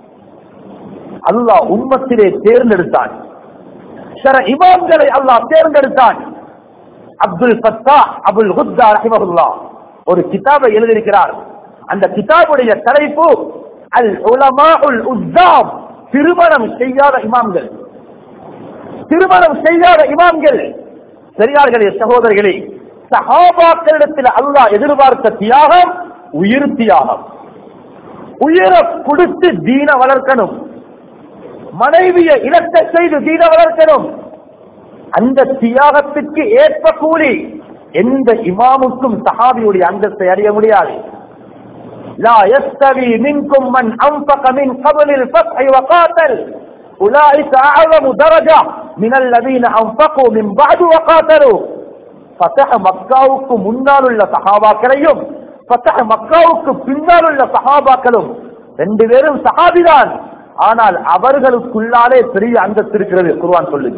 அல்லாஹ் உம்மத்திலே தேர்ந்தெடுத்தான், சில இமாம்களை அல்லாஹ் தேர்ந்தெடுத்தான். அப்துல் ஃபத்தாஹ் அபுல் குத்தா ரஹிமஹுல்லாஹ் ஒரு கிதாபை எழுதியிருக்கிறார். அந்த கிதாபுடைய தலைப்பு அல் உலமாஉல் உஸ்ஸாம், திருமணம் செய்யாத இமாம்கள். திருமணம் செய்யாத இமாம்கள். பெரியார்களே, சகோதரர்களே, சஹாபாக்களிடத்தில் அல்லாஹ் எதிர்பார்த்த தியாகம் உயிர் தியாகம். உயிரை கொடுத்து தீன வளர்க்கணும், மனைவியை இலக்க செய்து தீன வளர்க்கணும். அந்த தியாகத்துக்கு ஏற்ப கூலி எந்த இமாமுக்கும் சஹாபியுடைய அந்தஸ்தை அறிய முடியாது. லா யஸ்தவி மின்கும் மன் அன்ஃபக மின் கப்லில் ஃபத்ஹி வ காத்தல் உலாயிக அஅலமு தரஜா மினல் லதீன அன்ஃபகு மின் பஅது வ காத்தலு. ஃபத்ஹ் மக்காவுக்கு முன்னால் உள்ள சஹாபாக்களையும் ஃபத்ஹ் மக்காவுக்கு பின்னால் உள்ள சஹாபாக்களும் ரெண்டு பேரும் சஹாபிதான். ஆனால் அவர்களுக்குள்ளாலே பெரிய அந்தஸ்து இருக்கிறது. குர்ஆன் சொல்லுது,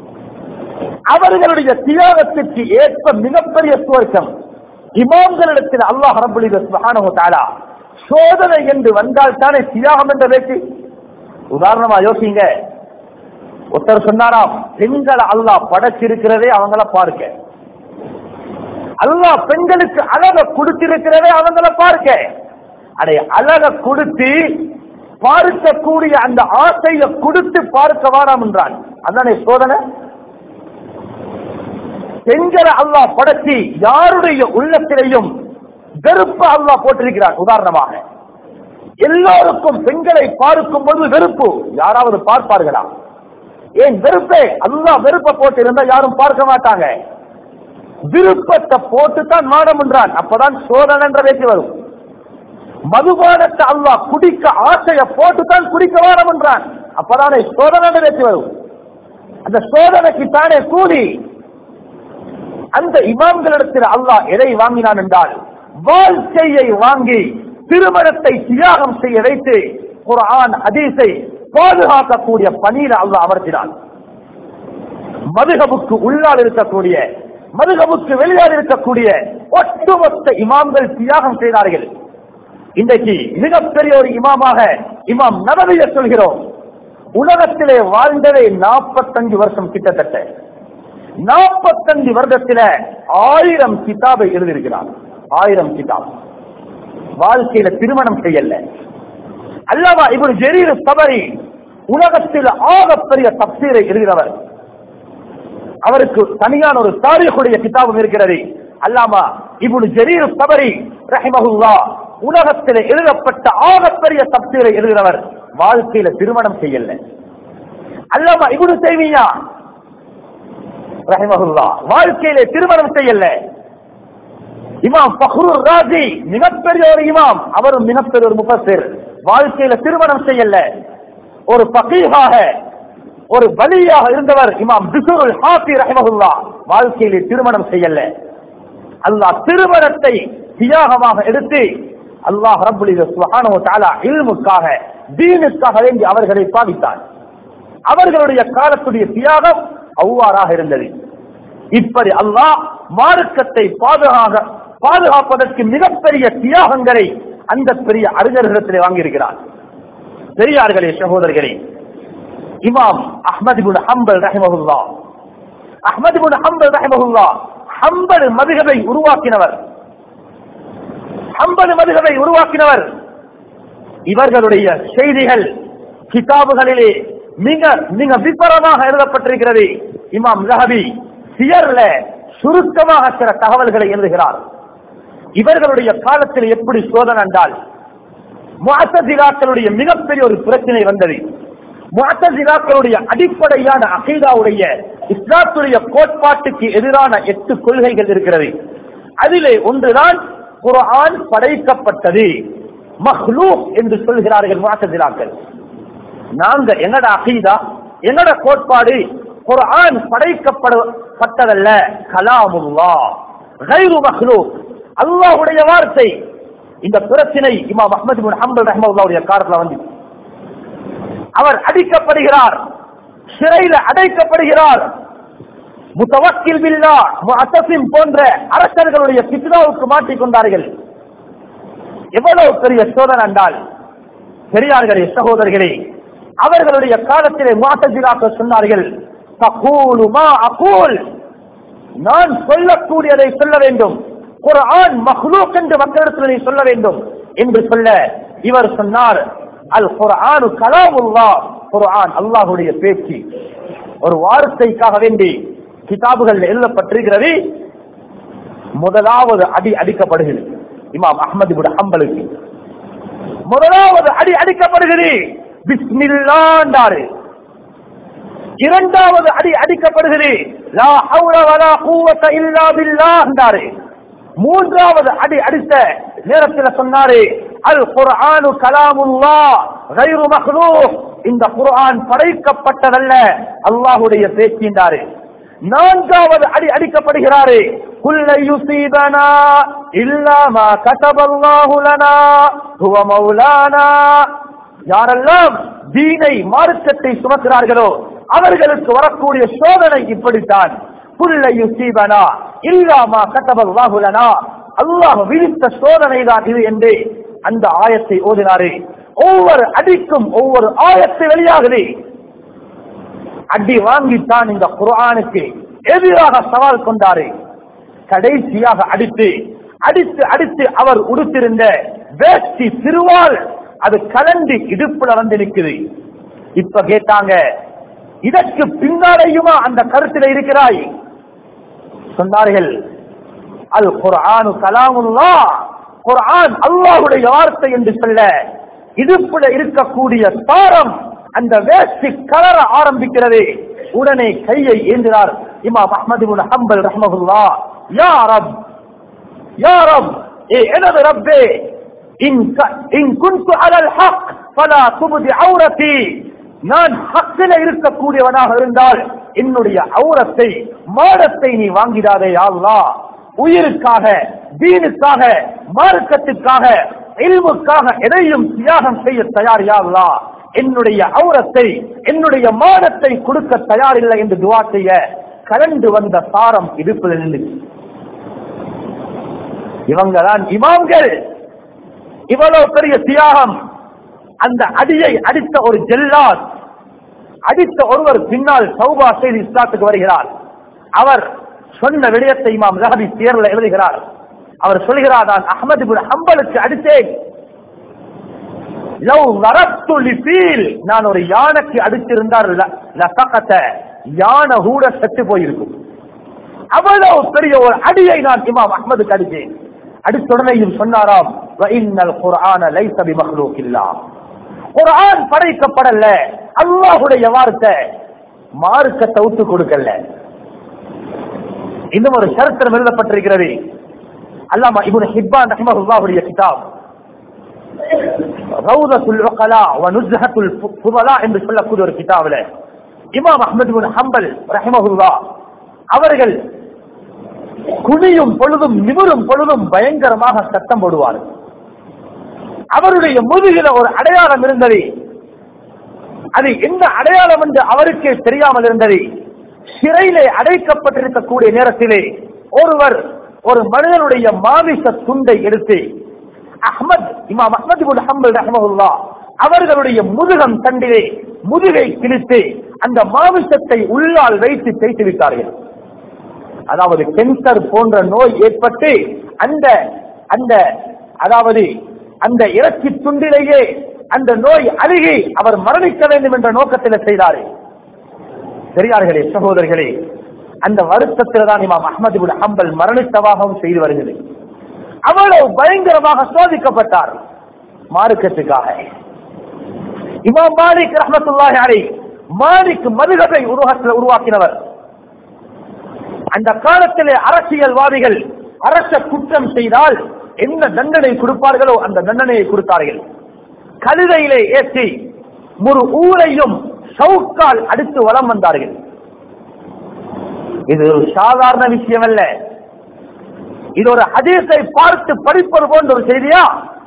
அவர்களுடைய தியாகத்திற்கு ஏற்ப மிகப்பெரிய சுவர்க்கம். இமாம்களிடத்தில் அல்லாஹ் ரப்பல் இஸ்ஸத் சுப்ஹானஹு வ தஆலா சோதனை என்று வந்தால் தானே தியாகம் என்ற பேச்சு. உதாரணமா யோசிங்க, ஒருத்தர் சொன்னாராம், பெண்களை அல்லாஹ் படைச்சிருக்கிறதே அவங்கள பார்க்க, அல்லாஹ் பெண்களுக்கு அழக கொடுத்திருக்கிறதே அவங்கள பார்க்க. அதை அழக கொடுத்து பார்க்கக்கூடிய அந்த ஆசையை கொடுத்து பார்க்க வாராம் என்றான். அதானே சோதனை. பெண்களை அல்லாஹ் படைச்சி யாருடைய உள்ளத்திலையும் வெறுப்பு அல்லாஹ் போட்டிருக்கிறார். உதாரணமாக எல்லோருக்கும் பெண்களை பார்க்கும் போது வெறுப்பு. யாராவது பார்ப்பார்களா? ஏன் வெறுப்பே? அல்லாஹ் வெறுப்பை போட்டிருந்தா யாரும் பார்க்க மாட்டாங்க. விருப்பத்தை போட்டுத்தான் மானம் என்றான். அப்பதான் சோதனை என்ற பேச்சு வரும். மதுபானத்தை அல்லாஹ் குடிக்க ஆசையை போட்டுத்தான் குடிக்க வாரம் என்றான். அப்பதானே சோதனை என்ற பேச்சு வரும். அந்த சோதனைக்கு தானே கூலி. அந்த இமாம்களிடத்தில் அல்லாஹ் எதை வாங்கினான் என்றால் வாழ்க்கையை வாங்கி திருமணத்தை தியாகம் செய்ய வைத்து குர்ஆன் ஹதீஸை பாதுகாக்கக்கூடிய பணியில அல்லாஹ் அமர்த்தினான். மதுஹபுக்கு உள்ளால் இருக்கக்கூடிய, மதுஹபுக்கு வெளியால் இருக்கக்கூடிய ஒட்டுமொத்த இமாம்கள் தியாகம் செய்தார்கள். இன்றைக்கு மிகப்பெரிய ஒரு இமாமாக இமாம் நபவியை சொல்கிறோம். உலகத்திலே வாழ்ந்ததே நாற்பத்தஞ்சு வருஷம் கிட்டத்தட்ட. நாற்பத்தஞ்சு வருடத்தில ஆயிரம் கிதாபை எழுதியிருக்கிறார். ஆயிரம் கிதாப். வாழ்க்கையில திருமணம் செய்யல. அல்லாமா இப்னு ஜரீர் தபரி உலகத்தில் ஆகப்பெரிய தப்சீரை எழுதினவர். அவருக்கு தனியான ஒரு தாரீஹுடைய கிதாபும் இருக்கிறது. அல்லாமா இப்னு ஜரீர் தபரி ரஹிமஹுல்லாஹ் உலகத்தில் எழுதப்பட்ட ஆகப்பெரிய தப்சீரை எழுதினவர். வாழ்க்கையில திருமணம் செய்யல. அல்லாமா இப்னு தைமியா ரஹிமஹுல்லாஹ் வாழ்க்கையிலே திருமணம் செய்யல. இமாம் ஃபக்ருர் ராஸி மிகப்பெரிய ஒரு இமாம், அவரும் மிகப்பெரிய ஒரு முஃபஸ்ஸிர், வாழ்க்கையில திருமணம் செய்யல. ஒரு ஃபகீஹாக ஒரு வலியாக இருந்தவர் இமாம் பிஸ்ருல் ஹாஃபி ரஹிமஹுல்லாஹ் வாழ்க்கையிலே திருமணம் செய்யல. அல்லாஹ் திருமணத்தை தியாகமாக எடுத்து அல்லாஹ் ரப்புல் இஸ்ஸத் சுப்ஹானஹு வ தஆலா இல்முக்காக தீனுக்காக வேண்டி அவர்களை பாவித்தார். அவர்களுடைய காலத்துடைய தியாகம் அவ்வாறாக இருந்தது. இப்படி அல்லாஹ் மார்க்கத்தை பாதுகாக பாதுகாப்பதற்கு மிகப்பெரிய தியாகங்களை அந்த பெரிய அறிஞர்களிடத்திலே வாங்கியிருக்கிறார். பெரியார்களே, சகோதரர்களே, இமாம் அஹ்மத் இப்னு ஹம்பல் ரஹிமஹுல்லாஹ் அஹ்மத் இப்னு ஹம்பல் ரஹிமஹுல்லாஹ் ஹம்பல் மதுஹபை உருவாக்கினவர். ஹம்பல் மதுஹபை உருவாக்கினவர். இவர்களுடைய செய்திகள் கிதாபுகளிலே மிக மிக விபரமாக எழுதப்பட்டிருக்கிறது. இமாம் ஸஹபி சியர்ல சுருக்கமாக சில தகவல்களை எழுதுகிறார். இவர்களுடைய காலத்தில் எப்படி சோதனை என்றால், முஅத்தஸிலாக்களுடைய மிகப்பெரிய ஒரு பிரச்சனை வந்தது. முஅத்தஸிலாக்களுடைய அடிப்படையான அகீதாவுடைய இஸ்லாத்துடைய கோட்பாட்டுக்கு எதிரான எட்டு கொள்கைகள் இருக்கிறது. அதிலே ஒன்றுதான் குர்ஆன் படைக்கப்பட்டது, மக்லூக் என்று சொல்கிறார்கள் முஅத்தஸிலாக்கள். நாங்க எங்கட அகீதா, எங்கட கோட்பாடு குர்ஆன் படைக்கப்பட்டதல்ல, கலாமுல்லாஹ் கைரு மக்லூக், அல்லாஹ்வுடைய வார்த்தை. இந்த பிரச்சனை இமாம் அஹ்மத் இப்னு ஹம்பல் ரஹ்மத்துல்லாஹுடைய காலத்துல வந்து அவர் அடிக்கப்படுகிறார், சிறையில் அடைக்கப்படுகிறார். முத்தவக்கில் பில்லாஹ், முஅத்தஸிம் போன்ற அரசர்களுடைய ஃபித்னாவுக்கு மாட்டிக்கொண்டார்கள். எவ்வளவு பெரிய சோதனை என்றால், பெரியார்களே, சகோதரர்களே, அவர்களுடைய காலத்திலே முஅத்தஸிலாக்கள் சொன்னார்கள், தகூலு மா அகூல், நான் சொல்லக்கூடியதை சொல்ல வேண்டும், குர்ஆன் மக்லூக் என்று மக்களிடத்தில் நீ சொல்ல வேண்டும் என்று சொல்ல இவர் சொன்னார், அல் குர்ஆனு கலாமுல்லாஹ், குர்ஆன் அல்லாஹ்வுடைய பேச்சு. ஒரு வார்த்தைக்காக வேண்டி கிதாபுகள் எழுதப்பட்டிருக்கிறது. முதலாவது அடி அடிக்கப்படுகிறது இமாம் அஹ்மத் இப்னு ஹம்பலுக்கு. முதலாவது அடி அடிக்கப்படுகிறது பிஸ்மில்லாஹ் என்றாரு. இரண்டாவது அடி அடிக்கப்படுகிறது லா ஹவுல வலா குவத இல்லா பில்லாஹ் என்றாரு. மூன்றாவது அடி அடித்த நேரத்தில் சொன்னாரு, அல் குர்ஆனு கலாமுல்லாஹ் கைரு மக்லூக், இந்த குர்ஆன் படைக்கப்பட்டதல்ல, அல்லாஹ்வுடைய பேச்சு என்றாரு. நான்காவது அடி அடிக்கப்படுகிறாரு, குல்ல யுஸீபனா இல்லா மா கதபல்லாஹு லனா ஹுவ மௌலானா, யாரெல்லாம் தீனை மார்க்கத்தை சுமக்கிறார்களோ அவர்களுக்கு வரக்கூடிய சோதனை இப்படித்தான். குல்ல யுஸீபனா இல்லா மா கதபல்லாஹு லனா, அல்லாஹ் விதித்த சோதனை தான் இது என்று அந்த ஆயத்தை ஓதினாரு. ஒவ்வொரு அடிக்கும் ஒவ்வொரு ஆயத்தை வெளியாகுது. அடி வாங்கித்தான் இந்த குர்ஆனுக்கு எதிராக சவால் கொண்டாரு. கடைசியாக அடித்து அடித்து அடித்து அவர் உடுத்திருந்த வேஷ்டி திருவால் அது கலந்து இடுப்புல வந்து நிற்குது. இப்ப கேட்டாங்க, இதற்கு பின்னாலேயுமா அந்த கருத்தில் இருக்கிறாய்? சொன்னார்கள், அல் குர்ஆனு கலாமுல்லாஹ், குர்ஆன் அல்லாஹ்வுடைய வார்த்தை என்று சொல்ல இடுப்புல இருக்கக்கூடிய சாரம் அந்த வேஷ்டி கலர ஆரம்பிக்கிறது. உடனே கையை ஏந்தினார் இமாம் அஹ்மத் இப்னு ஹம்பல் ரஹ்மத்துல்லாஹ், யா ரப், யா ரப், ஏ எனது ரப்பே, இன் இன் குன்து அலல் ஹக் ஃபலா துப்தி ஔரதி, நான் ஹக்கில இருக்கக்கூடியவனாக இருந்தால் என்னுடைய ஔரத்தை, மாடத்தை நீ வாங்கிடாதே யா அல்லாஹ். உயிருக்காக, தீனுக்காக, மார்க்கத்துக்காக, இல்முக்காக எதையும் தியாகம் செய்ய தயார் யா அல்லாஹ். என்னுடைய ஔரத்தை, என்னுடைய மானத்தை கொடுக்க தயாரில்லை என்று துஆ செய்ய கலந்து வந்த சாரம் இடுப்பில் நின்றுச்சு. இவங்கதான் இமாம்கள். இவ்வளவு பெரிய தியாகம். அந்த அடியை அடித்த ஒரு ஜல்லாத், அடித்த ஒருவர் பின்னால் தௌபா செய்து இஸ்லாத்துக்கு வருகிறார். அவர் சொன்ன விடயத்தை இமாம் ஸஹபி தேர்ல எழுதுகிறார். அவர் சொல்கிறார், நான் அஹ்மத் இப்னு ஹம்பலுக்கு அடித்தேன். லவ் வரத்து லிஃபீல், நான் ஒரு யானைக்கு அடித்திருந்தார் லஸகத, யானை கூட செத்து போயிருக்கும். அவ்வளவு பெரிய ஒரு அடியை நான் இமாம் அஹ்மதுக்கு அடித்தேன். அடுத்துடனேயும் சொன்னாராம், வ இன்னல் குர்ஆன லைஸ பிமக்லூகில்லாஹ், குர்ஆன் படைக்கப்படல, அல்லாஹ்வுடைய வார்த்தை, மார்க்கத்தை விட்டு கொடுக்கல. இன்னும் ஒரு சரித்திரம் எழுதப்பட்டிருக்கிறது. அல்லாமா இப்னு ஹிப்பான் ரஹ்மத்துல்லாஹுடைய கிதாப் ரௌதத்துல் உகலா வ நுஸ்ஹத்துல் ஃபுதலா என்று சொல்லக்கூடிய ஒரு கிதாபில் இமாம் அஹ்மத் இப்னு ஹம்பல் ரஹ்மத்துல்லாஹ் அவர்கள் குனியும் பொழுதும் நிமிரும் பொழுதும் பயங்கரமாக சத்தம் போடுவார். அவருடைய முதுகில ஒரு அடையாளம் இருந்தது. அது என்ன அடையாளம் என்று அவருக்கே தெரியாமல் இருந்தது. சிறையிலே அடைக்கப்பட்டிருக்கக்கூடிய நேரத்திலே ஒருவர் ஒரு மனிதனுடைய மாமிச துண்டை எடுத்து அஹ்மத் இமாம் அஹ்மத் இப்னு ஹம்பல் ரஹ்மத்துல்லாஹ் அவர்களுடைய முதுகம் தண்டிலே முதுகை கிழித்து அந்த மாமிசத்தை உள்ளால் வைத்து தேய்த்து விட்டார்கள். அதாவது கேன்சர் போன்ற நோய் ஏற்பட்டு அந்த அந்த அதாவது அந்த இறைச்சி துண்டிலேயே அந்த நோய் அழுகி அவர் மரணிக்க வேண்டும் என்ற நோக்கத்தில் செய்தார்கள். பெரியார்களே, சகோதரர்களே, அந்த வருத்தத்தில் தான் இமாம் அஹ்மத் இப்னு ஹம்பல் மரணித்தவாகவும் செய்து வருகிறது. அவ்வளவு பயங்கரமாக சோதிக்கப்பட்டார் மார்க்கத்துக்காக. இமாம் மாலிக் ரஹ்மத்துல்லாஹி அலைஹி, மாலிக் மதுஹபை உருவாக்கினவர். அந்த காலத்திலே அரசியல்வாதிகள் அரச குற்றம் செய்தால் என்ன தண்டனை கொடுப்பார்களோ அந்த தண்டனையை கொடுத்தார்கள். கழுதையிலே ஏற்றி ஒரு ஊரையும் சவுக்கால் அடித்து வலம் வந்தார்கள். இது ஒரு சாதாரண விஷயம் அல்ல. இது ஒரு ஹதீஸை பார்த்து படிப்பது போன்ற ஒரு செய்தியா?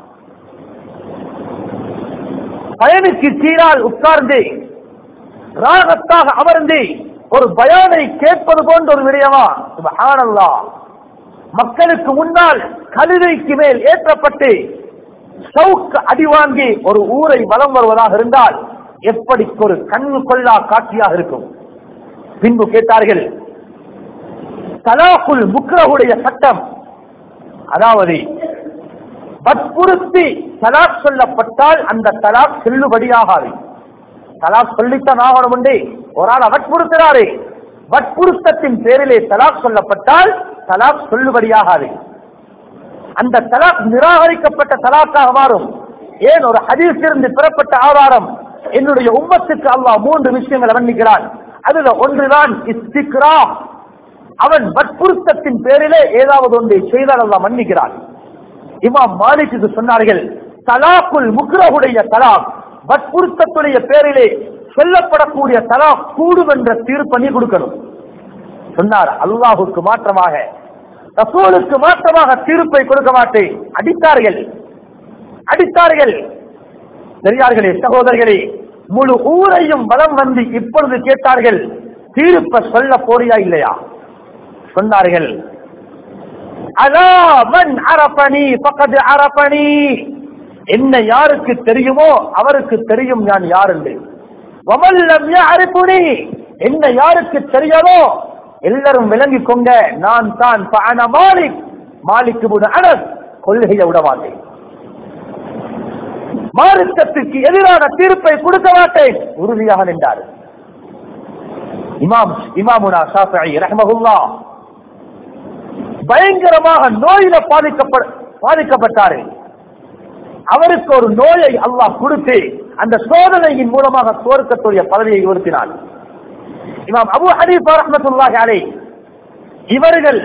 பயனுக்கு கீழால் உட்கார்ந்து ராகத்தாக அமர்ந்து ஒரு பயானை கேட்பது போன்ற ஒரு விடயமா? சுப்ஹானல்லாஹ். மக்களுக்கு முன்னால் கழுதைக்கு மேல் ஏற்றப்பட்டு சவுக்கு அடி வாங்கி ஒரு ஊரை வலம் வருவதாக இருந்தால் எப்படி ஒரு கண்ணு கொள்ளா காட்சியாக இருக்கும். பின்பு கேட்டார்கள், தலாக்குல் முக்ரஹுடைய சட்டம், அதாவது வற்புறுத்தி தலாக் சொல்லப்பட்டால் அந்த தலாக் செல்லுபடியாகாது. தலாக் சொல்லித்தான் ஆகணும் உண்டு. ஒரு ஆள் வற்புறுத்துறாரு, வற்புறுத்தத்தின் பேரிலே தலாக் சொல்லப்பட்டால் தலாக் சொல்லுபடியாகாது. அந்த தலாக் நிராகரிக்கப்பட்ட தலாக்காக மாறும். ஏன்? ஒரு ஹதீஸ் இருந்து பெறப்பட்ட ஆதாரம். என்னுடைய உம்மத்துக்கு அல்லாஹ் மூன்று விஷயங்களை வர்ணிக்கிறான். அதுல ஒன்றுதான் இஸ்திக்ரா. அவன் வற்புறுத்தத்தின் பேரிலே ஏதாவது ஒன்றை செய்தால் அல்லாஹ் மன்னிக்கிறான். இமாம் மாலிக்கு சொன்னார்கள், தலாக்குல் முக்ரஹுடைய தலாக், வற்புறுத்தத்துடைய பேரிலே சொல்லப்படக்கூடிய தலாக் கூடும் என்ற தீர்ப்பை நீ கொடுக்கணும் சொன்னார். அல்லாஹுக்கு மாற்றமாக, ரசூலுக்கு மாற்றமாக தீர்ப்பை கொடுக்க மாட்டேன். அடித்தார்கள் அடித்தார்கள் பெரியார்களே, சகோதரர்களே, முழு ஊரையும் பலம் வந்து இப்பொழுது கேட்டார்கள், தீர்ப்பை சொல்ல போறியா இல்லையா? சொன்னார்கள், அலா மன் அரபனி ஃபகத் அரபனி, என்ன யாருக்கு தெரியுமோ அவருக்கு தெரியும் நான் யார் என்று. வமல் லம் யஅரிஃபுனி, என்ன யாருக்கு தெரியாதோ எல்லாரும் விளங்கிக் கொண்ட நான் தான் ஃபஅன மாலிக், மாலிக் இப்னு அனஸ், கொள்கையை விட மாட்டேன், மார்க்கத்துக்கு எதிரான தீர்ப்பை கொடுக்க மாட்டேன், உறுதியாக நின்றார். இமாம் இமாமுனா ஷாஃபிஈ ரஹ்மஹுல்லாஹ் பயங்கரமாக நோயில பாதிக்கப்ப பாதிக்கப்பட்டாரு. அவருக்கு ஒரு நோயை அல்லாஹ் கொடுத்து அந்த சோதனையின் மூலமாக சுவர்க்கத்துடைய பதவியை உயர்த்தினார். இமாம் அபூ ஹனீஃபா ரஹ்மத்துல்லாஹி அலைஹி இவர்கள்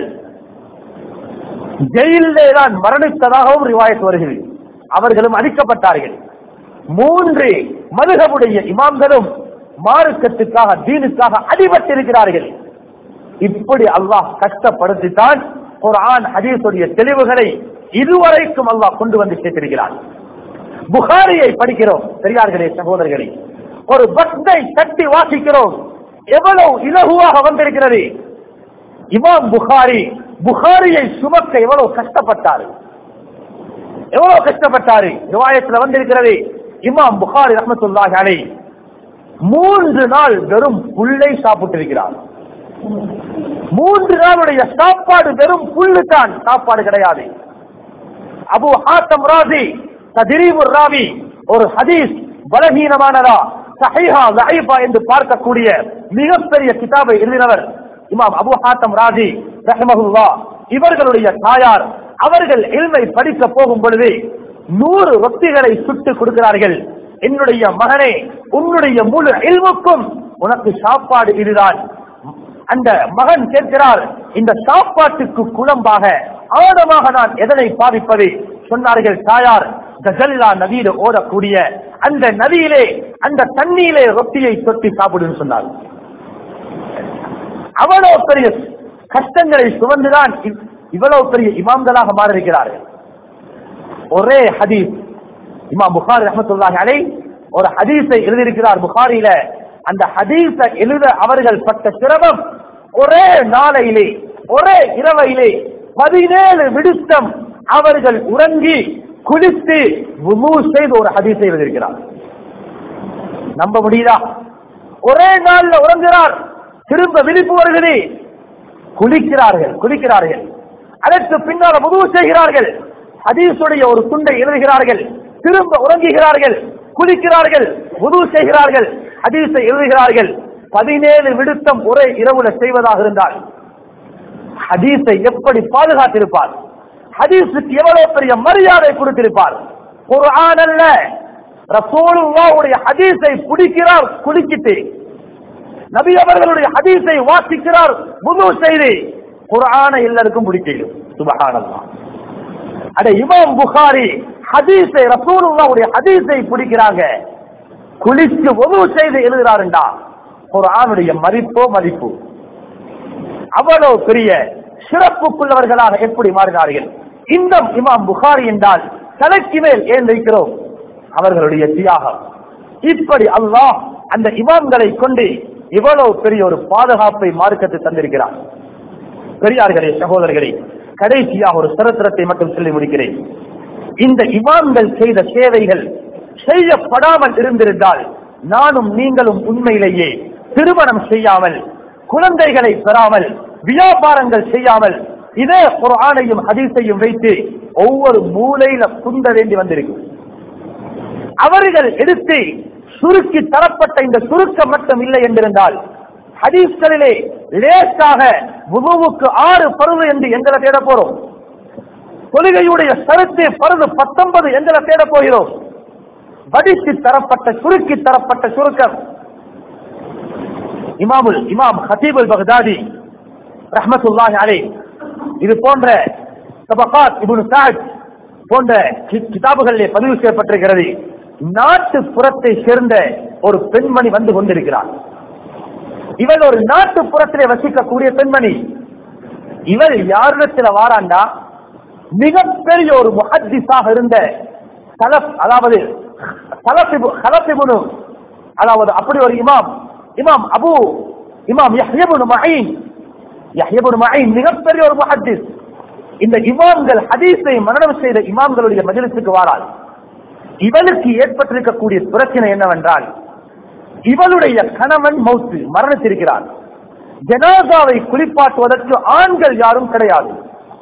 ஜெயிலே தான் மரணித்ததாகவும் ரிவாயத் வருகிறது. அவர்களும் அழிக்கப்பட்டார்கள். மூன்று மதுஹபுடைய இமாம்களும் மார்க்கத்துக்காக தீனுக்காக அடிபட்டிருக்கிறார்கள். இப்படி அல்லாஹ் கஷ்டப்படுத்தித்தான் குர்ஆன் ஹதீஸுடைய தெளிவுகளை இதுவரைக்கும் அல்லாஹ் கொண்டு வந்து சேர்த்திருக்கிறார். புகாரியை படிக்கிறோம் பெரியார்களே, சகோதரர்களே, ஒரு பக்தை தட்டி வாசிக்கிறோம், எவ்வளவு இலகுவாக வந்திருக்கிறது. இமாம் புகாரி புகாரியை சுமக்க எவ்வளவு கஷ்டப்பட்டாரு, எவ்வளவு கஷ்டப்பட்டாரு. ரிவாயத்தில் வந்திருக்கிறது, இமாம் புகாரி ரஹ்மத்துல்லாஹி அலைஹி மூன்று நாள் வெறும் புல்லை சாப்பிட்டிருக்கிறார். மூன்று நாளுடைய சாப்பாடு வெறும் புல்லு தான், சாப்பாடு கிடையாது. அபு ஹாத்தம் ராசி தத்ரீபுர் ராவி ஒரு ஹதீஸ் பலஹீனமானதா சஹீஹா ضعீஃபா என்று பார்க்கக்கூடிய மிகப்பெரிய கிதாபை எழுதினவர் இமாம் அபு ஹாத்தம் ராசி ரஹ்மஹுல்லாஹ். இவர்களுடைய தாயார் அவர்கள் இல்மை படிக்க போகும் பொழுது நூறு ரொட்டிகளை சுட்டு கொடுக்கிறார்கள். என்னுடைய மகனே, உன்னுடைய முழு இல்முக்கும் உனக்கு சாப்பாடு இதுதான். அந்த மகன் கேட்கிறார், இந்த சாப்பாட்டுக்கு குழம்பாக ஆழமாக நான் எதனை பாவிப்பது? சொன்னார்கள் தாயார், கஜல்லா நதியில ஓடக்கூடிய அந்த நதியிலே அந்த தண்ணீரிலே ரொட்டியை தொட்டி சாப்பிடுன்னு சொன்னார். அவ்வளவு பெரிய கஷ்டங்களை சுமந்துதான் இவ்வளவு பெரிய இமாம்களாக மாறியிருக்கிறார்கள். ஒரே ஹதீஸ் இமாம் புகாரி ரஹ்மத்துல்லாஹி அலைஹி ஒரு ஹதீஸை எழுதியிருக்கிறார் புகாரியில. அந்த ஹதீஸை எழுத அவர்கள் பட்ட சிரமம், ஒரே நாளையிலே ஒரே இரவையிலே பதினேழு விடுத்தம் அவர்கள் உறங்கி குளித்து வுது செய்து ஒரு ஹதீஸை எழுதியிருக்கிறார். நம்ப முடியுதா? ஒரே நாள்ல உறங்குகிறார், திரும்ப விழிப்பு வருகிறது, குளிக்கிறார்கள் குளிக்கிறார்கள் அதற்கு பின்னால் வுது செய்கிறார்கள், ஹதீஸுடைய ஒரு துண்டை எழுதுகிறார்கள், திரும்ப உறங்குகிறார்கள், குளிக்கிறார்கள், வுது செய்கிறார்கள், ஹதீஸை எழுதுகிறார்கள். பதினேழு விடுத்தம் ஒரே இரவுல செய்வதாக இருந்தால் ஹதீஸை எப்படி பாதுகாத்திருப்பார்? ஹதீஸுக்கு எவ்வளவு பெரிய மரியாதை கொடுத்திருப்பார்? குர்ஆன் அல்ல, ரசூலுல்லாஹ்வுடைய ஹதீஸை பிடிக்கிறார் குளிக்கிட்டு, நபி அவர்களுடைய ஹதீஸை வாசிக்கிறார் வுது செய்து. குர்ஆனை எல்லாருக்கும் பிடிக்கல. சுப்ஹானல்லாஹ். அட இமாம் புகாரி ஹதீஸை ரசூலுல்லாஹ்வுடைய ஹதீஸை பிடிக்கிறாங்க, குளிச்சு வுது செய்து எழுதுறாருண்டா குர்ஆனுடைய மதிப்போ மதிப்பு. அவ்வளவு பெரிய சிறப்புக்குள்ளவர்களாக எப்படி மாறினார்கள்? இந்த இமாம் புகாரி என்றால் தலைக்கு மேல் ஏன் வைக்கிறோம்? அவர்களுடைய தியாகம். இப்படி அல்லாஹ் அந்த இமாம்களை கொண்டு இவ்வளவு பெரிய ஒரு பாதுகாப்பை மார்க்கத்தை தந்திருக்கிறார். பெரியார்களே, சகோதரர்களே, கடைசியாக ஒரு சரித்திரத்தை மட்டும் சொல்லி முடிக்கிறேன். இந்த இமாம்கள் செய்த சேவைகள் செய்யப்படாமல் இருந்திருந்தால் நானும் நீங்களும் உண்மையிலேயே திருமணம் செய்யாமல், குழந்தைகளை பெறாமல், வியாபாரங்கள் செய்யாமல் இதே குர்ஆனையும் ஹதீஸையும் வைத்து ஒவ்வொரு மூலையில குந்த வேண்டி வந்திருக்கும். அவர்கள் எடுத்து சுருக்கி தரப்பட்ட இந்த சுருக்கம் மட்டும் இல்லை என்றிருந்தால் ஹதீஸ்களிலே லேசாக வுதுவுக்கு ஆறு பருது என்று எங்களை தேட போறோம். தொழுகையுடைய சருத்து பருது பத்தொன்பது எங்களை தேட போகிறோம். வடித்து தரப்பட்ட சுருக்கி தரப்பட்ட சுருக்கம். இமாமுல் இமாம் ஹதீபுல் பக்தாதி ரஹ்மத்துல்லாஹி அலைஹி இது போன்ற தபகாத் இப்னு சஅத் போன்ற கிதாபுகளிலே பதிவு செய்யப்பட்டிருக்கிறது. நாட்டுப்புறத்தை சேர்ந்த ஒரு பெண்மணி வந்து கொண்டிருக்கிறார். இவள் ஒரு நாட்டுப்புறத்திலே வசிக்கக்கூடிய பெண்மணி. இவள் யாரிடத்தில் வாராண்டா மிகப்பெரிய ஒரு முஹத்திஸாக இருந்த சலஃப், அதாவது அதாவது அப்படி ஒரு இமாம் இமாம் அபு இமாம் யஹ்யா இப்னு மஈன் யஹ்யா இப்னு மஈன் மிகப்பெரிய ஒரு முஹத்திஸ். இந்த இமாம்கள் ஹதீஸை மனனம் செய்த இமாம்களுடைய மஜ்லிஸுக்கு வாராள். இவளுக்கு ஏற்பட்டிருக்கக்கூடிய பிரச்சனை என்னவென்றால், இவளுடைய கணவன் மௌத்து, மரணித்திருக்கிறார். ஜனாசாவை குளிப்பாட்டுவதற்கு ஆண்கள் யாரும் கிடையாது.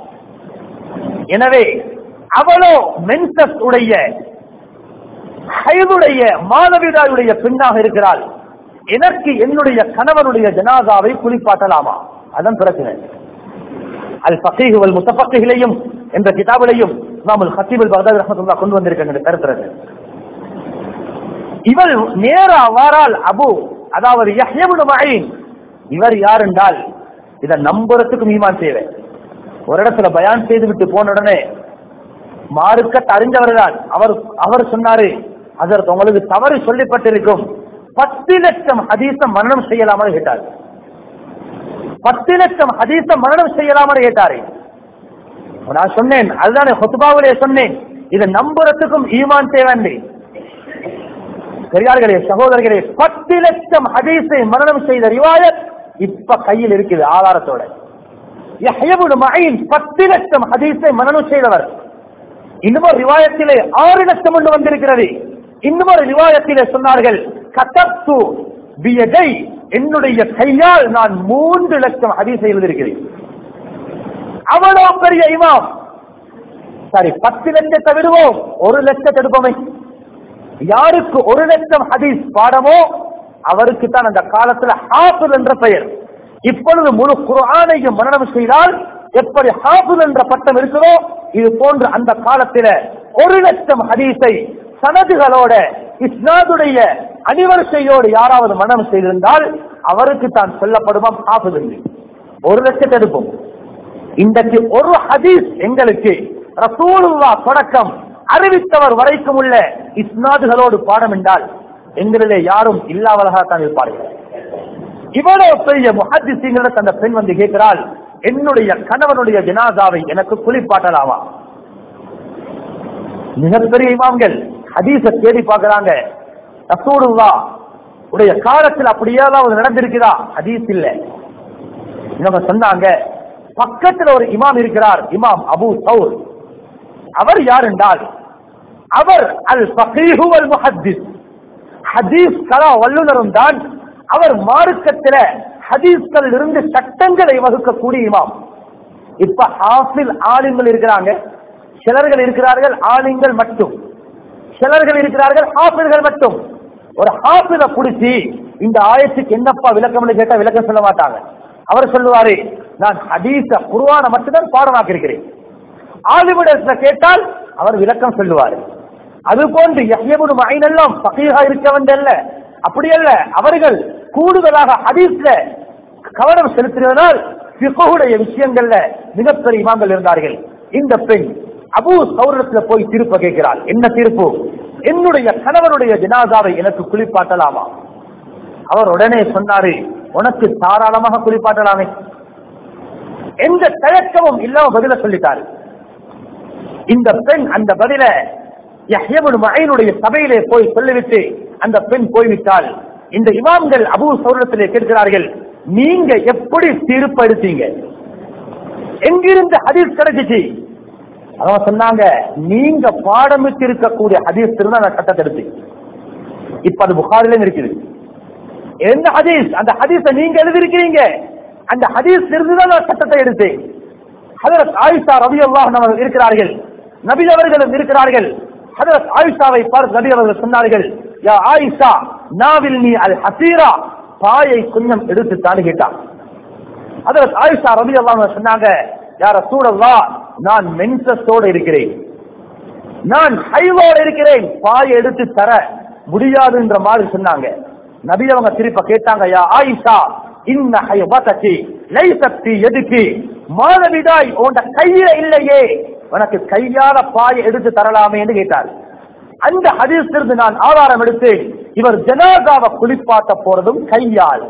எனவே அவளோ மென்சஸ் உடைய ஹைதுடைய மாதவிடாயுடைய பெண்ணாக இருக்கிறாள். எனக்கு என்னுடைய கணவனுடைய ஜனாசாவை குளிப்பாட்டலாமா? அதான் பிரச்சனை. அல் ஃபகீஹ் வல் முத்தஃபக்கிஹிலையும் என்ற கிதாபிலையும் இமாமுல் ஹத்தீப் அல் பக்தாதி ரஹ்மத்துல்லாஹ் கொண்டு வந்திருக்கின்ற கருத்து. இவள் நேரா வாரால் அபு, அதாவது யஹ்யா இப்னு மஈன். இவர் யார் என்றால் இதை நம்புறதுக்கும் ஈமான் தேவை. ஒரு இடத்துல பயான் செய்து விட்டு போன உடனே மார்க்கத் அறிந்தவர்தான் அவர் அவர் சொன்னாரு, அதற்கு உங்களுக்கு தவறு சொல்லப்பட்டிருக்கும், பத்து லட்சம் ஹதீஸ மரணம் செய்யலாமல் கேட்டார். பத்து லட்சம் ஹதீஸ மரணம் செய்யலாமல் கேட்டாரு. நான் சொன்னேன், அதுதானே ஹுத்பாவிலே சொன்னேன், இதை நம்புறதுக்கும் ஈமான் தேவை. பெரியார்களே, சகோதரர்களே, பத்து லட்சம் ஹதீஸை மரணம் செய்த ரிவாயத் இப்ப கையில் இருக்குது ஆதாரத்தோட. யஹ்யா இப்னு மஈன் பத்து லட்சம் ஹதீஸை மரணம் செய்தவர். இன்னொரு ரிவாயத்திலே ஆறு லட்சம் என்று வந்திருக்கிறது. இன்னொரு ரிவாயத்திலே சொன்னார்கள், கதப்து பியதை என்னுடைய கையால் நான் மூன்று லட்சம் ஹதீஸை எழுதியிருக்கிறேன். அவ்வளவு பெரிய இமாம். சரி, பத்து லட்சத்தை விடுவோம், ஒரு லட்சத்தை எடுப்போமே. யாருக்கு ஒரு லட்சம் ஹதீஸ் பாடமோ அவருக்கு தான் அந்த காலத்துல ஹாஃபிஸ் என்ற பெயர். இப்பொழுது முழு குர்ஆனையும் மனனம் செய்தால் எப்படி ஹாஃபிஸ் என்ற பட்டம் இருக்கிறோ இது போன்று அந்த காலத்தில ஒரு லட்சம் ஹதீஸை சனதுகளோட இஸ்னாதுடைய அணிவரிசையோடு யாராவது மனனம் செய்திருந்தால் அவருக்கு தான் சொல்லப்படுமாம் ஹாஃபிஸ் என்று. ஒரு லட்சத்தை எடுப்போம். இன்றைக்கு ஒரு ஹதீஸ் எங்களுக்கு ரசூலுல்லாஹ் தொடக்கம் அறிவித்தவர் வரைக்கும் உள்ள இஸ்னாதுகளோடு பாடம் என்றால் எங்களிலே யாரும் இல்லாதவர்களாகத்தான் இருப்பார்கள். இவ்வளவு பெரிய முஹத்திஸீன்களிடம் அந்த பெண் வந்து கேட்கிறாள், என்னுடைய கணவனுடைய ஜனாசாவை எனக்கு குளிப்பாட்டலாமா? மிகப்பெரிய இமாம்கள் ஹதீஸ தேடி பார்க்கிறாங்க. ரசூலுல்லாஹ் உடைய காலத்தில் அப்படியே ஏதாவது நடந்திருக்கிறா? ஹதீஸ் இல்ல. இவங்க சொன்னாங்க, பக்கத்தில் ஒரு இமாம் இருக்கிறார், இமாம் அபூ சௌர். அவர் யார் என்றால் அவர் அல் ஃபகீஹு வல் முஹத்திஸ், ஹதீஸ் கலா வல்லுநரும் தான். அவர் மார்க்கத்தில ஹதீஸ்களில் இருந்து சட்டங்களை வகுக்கக்கூடிய இமாம். இப்ப ஹாஃபில் ஆலிம்கள் இருக்கிறாங்க, சிலர்கள் இருக்கிறார்கள் ஆலிம்கள் மட்டும், சிலர்கள் இருக்கிறார்கள் ஹாஃபில்கள் மட்டும். ஒரு ஹாஃபில புடிச்சு இந்த ஆயத்துக்கு என்னப்பா விளக்கம் கேட்டா விளக்கம் சொல்ல மாட்டாங்க. அவர் சொல்லுவாரு, நான் ஹதீஸ குர்ஆன மட்டும்தான் பாடமாக்கி இருக்கிறேன். ஆலிமிடத்துல கேட்டால் அவர் விளக்கம் சொல்லுவார். அது போன்று யஹ்யா இப்னு மঈன் எல்லாம் ஃபகீஹா இருக்க வேண்டியல்ல, அப்படி அல்ல. அவர்கள் கூடுதலாக ஹதீஸ்ல கவனம் செலுத்தினால் ஃபிக்ஹுடைய விஷயங்கள்ல மிகப்பெரிய இமாம்கள் இருந்தார்கள். இந்த பெண் அபூ சௌரத்துல போய் தீர்ப்பு கேட்கிறாள். என்ன தீர்ப்பு? என்னுடைய கணவனுடைய ஜனாசாவை எனக்கு குளிப்பாட்டலாமா? அவர் உடனே சொன்னாரு, உனக்கு தாராளமாக குளிப்பாட்டலாமே. எந்த தயக்கமும் இல்லாம பதில சொல்லிட்டாரு. இந்த பெண் அந்த பதில யஹ்யா இப்னு மঈனுடைய சபையிலே போய் சொல்லிவிட்டு அந்த பெண் போய்விட்டால் இந்த இமாம்கள் அபூ சௌரத்திலே கேட்கிறார்கள், நீங்க எப்படி தீர்ப்பு எடுத்தீங்க? எங்கிருந்து ஹதீஸ் கிடைச்சிச்சு? அவங்க சொன்னாங்க, நீங்க பாடமிட்டு இருக்கக்கூடிய ஹதீஸ் இருந்தா நான் சட்டத்தை எடுத்தேன். இப்ப அது புகாரிலும் இருக்குது. என்ன ஹதீஸ்? அந்த ஹதீஸை நீங்க எழுதியிருக்கிறீங்க, அந்த ஹதீஸ் இருந்துதான் நான் சட்டத்தை எடுத்தேன். ஹஜ்ரத் ஆயிஷா ரலியல்லாஹு அன்ஹா இருக்கிறார்கள், நபி அவர்களும் இருக்கிறார்கள். ஹஜ்ரத் ஆயிஷாவை பார்த்து நபி அவர்கள் சொன்னார்கள், யா ஆயிஷா நாவில் நீ அல் ஹசீரா, பாயை கொஞ்சம் எடுத்து தான் கேட்டான். ஹஜ்ரத் ஆயிஷா ரலியல்லாஹு அன்ஹா சொன்னாங்க, யா ரசூலல்லாஹ் நான் மென்சஸோடு இருக்கிறேன், நான் ஹைவோடு இருக்கிறேன், பாயை எடுத்து தர முடியாதுன்ற மாதிரி சொன்னாங்க. நபி அவங்க திருப்ப கேட்டாங்க, யா ஆயிஷா இன்ன ஹைவதகி லைஸத் ஃபீ யதிகி, மாதவிடாய் உன்ட கையில இல்லையே, உனக்கு கையால பாயை எடுத்து தரலாமே என்று கேட்டார். அந்த ஹதீஸிலிருந்து நான் ஆதாரம் எடுத்து இவர் ஜனாசாவை குளிப்பாட்ட போறதும் கையால்,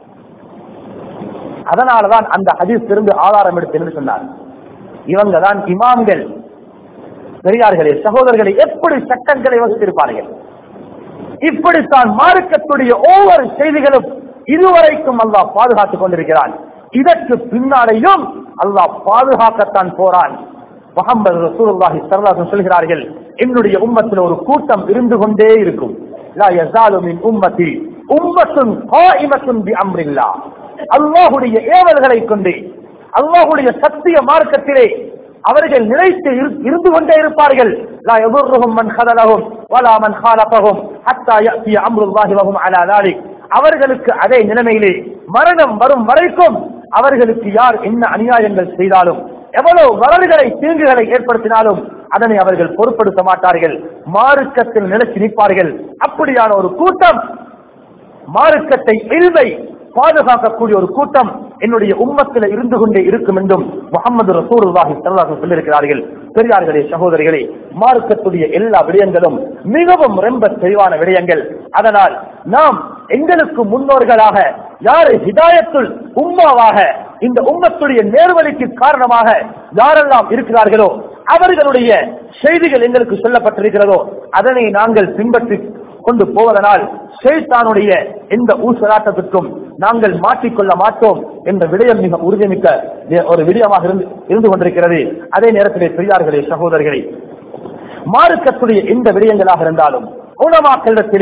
அதனாலதான் அந்த ஹதீஸிலிருந்து ஆதாரம் எடுத்து என்று சொன்னார். இவங்க தான் இமாம்கள். பெரியார்களே, சகோதரர்களை, எப்படி சட்டங்களை வகுத்திருப்பார்கள். இப்படித்தான் மார்க்கத்துடைய ஒவ்வொரு செய்திகளும் இதுவரைக்கும் அல்லாஹ் பாதுகாத்துக் கொண்டிருக்கிறான். இதற்கு பின்னாலேயும் அல்லாஹ் பாதுகாக்கத்தான் போறான். முஹம்மது ரசூலுல்லாஹி ஸல்லல்லாஹு அலைஹி வஸல்லம் சொல்கிறார்கள், என்னுடைய உம்மத்தில் ஒரு கூட்டம் இருந்து கொண்டே இருக்கும். லா யஸாலு மின் உம்மதி உம்மத்துன் காயிமத்துன் பிஅம்ரில்லாஹ், அல்லாஹ்வுடைய ஏவல்களை கொண்டு அல்லாஹ்வுடைய சத்திய மார்க்கத்திலே அவர்கள் நிலைத்து இருந்து கொண்டே இருப்பார்கள். லா யதுர்ருஹும் மன் ஹதலஹும் வலா மன் ஹாலஃபஹும் ஹத்தா யஅதி அம்ருல்லாஹி வஹும் அலா ذلك, அவர்களுக்கு அதே நிலைமையிலே மரணம் வரும் வரைக்கும் அவர்களுக்கு யார் என்ன அநியாயங்கள் செய்தாலும் எவ்வளவு வளர்களை தீங்குகளை ஏற்படுத்தினாலும் அதனை அவர்கள் பொருட்படுத்த மாட்டார்கள், மார்க்கத்தில் நிலைத்து நிற்பார்கள். அப்படியான ஒரு கூட்டம், மார்க்கத்தை இல்மை பாதுகாக்கக்கூடிய ஒரு கூட்டம் என்னுடைய உம்மத்தில் இருந்து கொண்டே இருக்கும் என்றும் முஹம்மது ரசூலுல்லாஹி ஸல்லல்லாஹு அலைஹி வஸல்லம் சொல்லியிருக்கிறார்கள். பெரியார்களே, சகோதரிகளே, மார்க்கத்துடைய எல்லா விடயங்களும் மிகவும் ரொம்ப தெளிவான விடயங்கள். அதனால் நாம் எங்களுக்கு முன்னோர்களாக யார் ஹிதாயத்துல் உம்மாவாக இந்த உம்மத்துடைய நேர்வழிக்கு காரணமாக யாரெல்லாம் இருக்கிறார்களோ அவர்களுடைய செய்திகள் எங்களுக்கு சொல்லப்பட்டிருக்கிறதோ அதனை நாங்கள் பின்பற்றி கொண்டு போவதனால் ஷைத்தானுடைய எந்த ஊசலாட்டத்திற்கும் நாங்கள் மாற்றிக்கொள்ள மாட்டோம் என்ற விடயம் மிக உறுதிமிக்க ஒரு விடயமாக இருந்து இருந்து கொண்டிருக்கிறது. அதே நேரத்திலே பெரியார்களே, சகோதரர்களே, மார்க்கத்துடைய எந்த விடயங்களாக இருந்தாலும் உலமாக்களிடத்திலே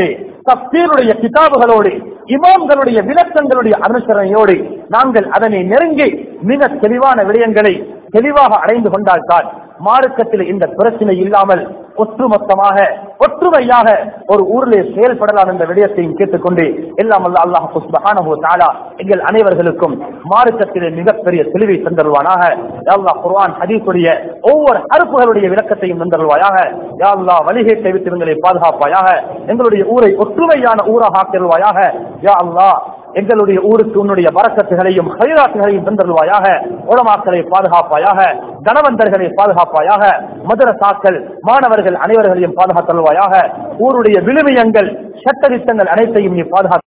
தஃசீருடைய கிதாபுகளோடு இமாம்களுடைய விளக்கங்களுடைய அனுசரணையோடு நாங்கள் அதனை நெருங்கி மிக தெளிவான விடயங்களை தெளிவாக அடைந்து கொண்டால்தான் மார்க்கத்தில் இந்த பிரச்சனை இல்லாமல் ஒட்டுமொத்தமாக ஒற்றுமையாக ஒரு ஊரிலே செயல்படலாம் என்ற விடயத்தையும் கேட்டுக்கொண்டு எல்லாம் அல்ல அல்லாஹ் சுப்ஹானஹு வ தஆலா எங்கள் அனைவர்களுக்கும் மார்க்கத்திலே மிகப்பெரிய தெளிவை தந்தருவானாக. யா அல்லாஹ் குர்ஆன் ஹதீஸுடைய ஒவ்வொரு ஹர்ஃபுகளுடைய விளக்கத்தையும் தந்தருவாயாக. யா அல்லாஹ் வழிகேட்டை விட்டு எங்களை பாதுகாப்பாயாக. எங்களுடைய ஊரை ஒற்றுமையான ஊராக ஆக்கிடுவாயாக. யா அல்லாஹ் எங்களுடைய ஊருக்கு உன்னுடைய பரக்கத்துகளையும் ஹைராத்துகளையும் தந்தருவாயாக. உலமாக்களை பாதுகாப்பாயாக, கணவந்தர்களை பாதுகாப்பாயாக, மதரசாக்கள் மாணவர்கள் அனைவர்களையும் பாதுகாத்தருவாயாக. ஊருடைய விழுமியங்கள் சட்டதிட்டங்கள் அனைத்தையும் நீ பாதுகாக்க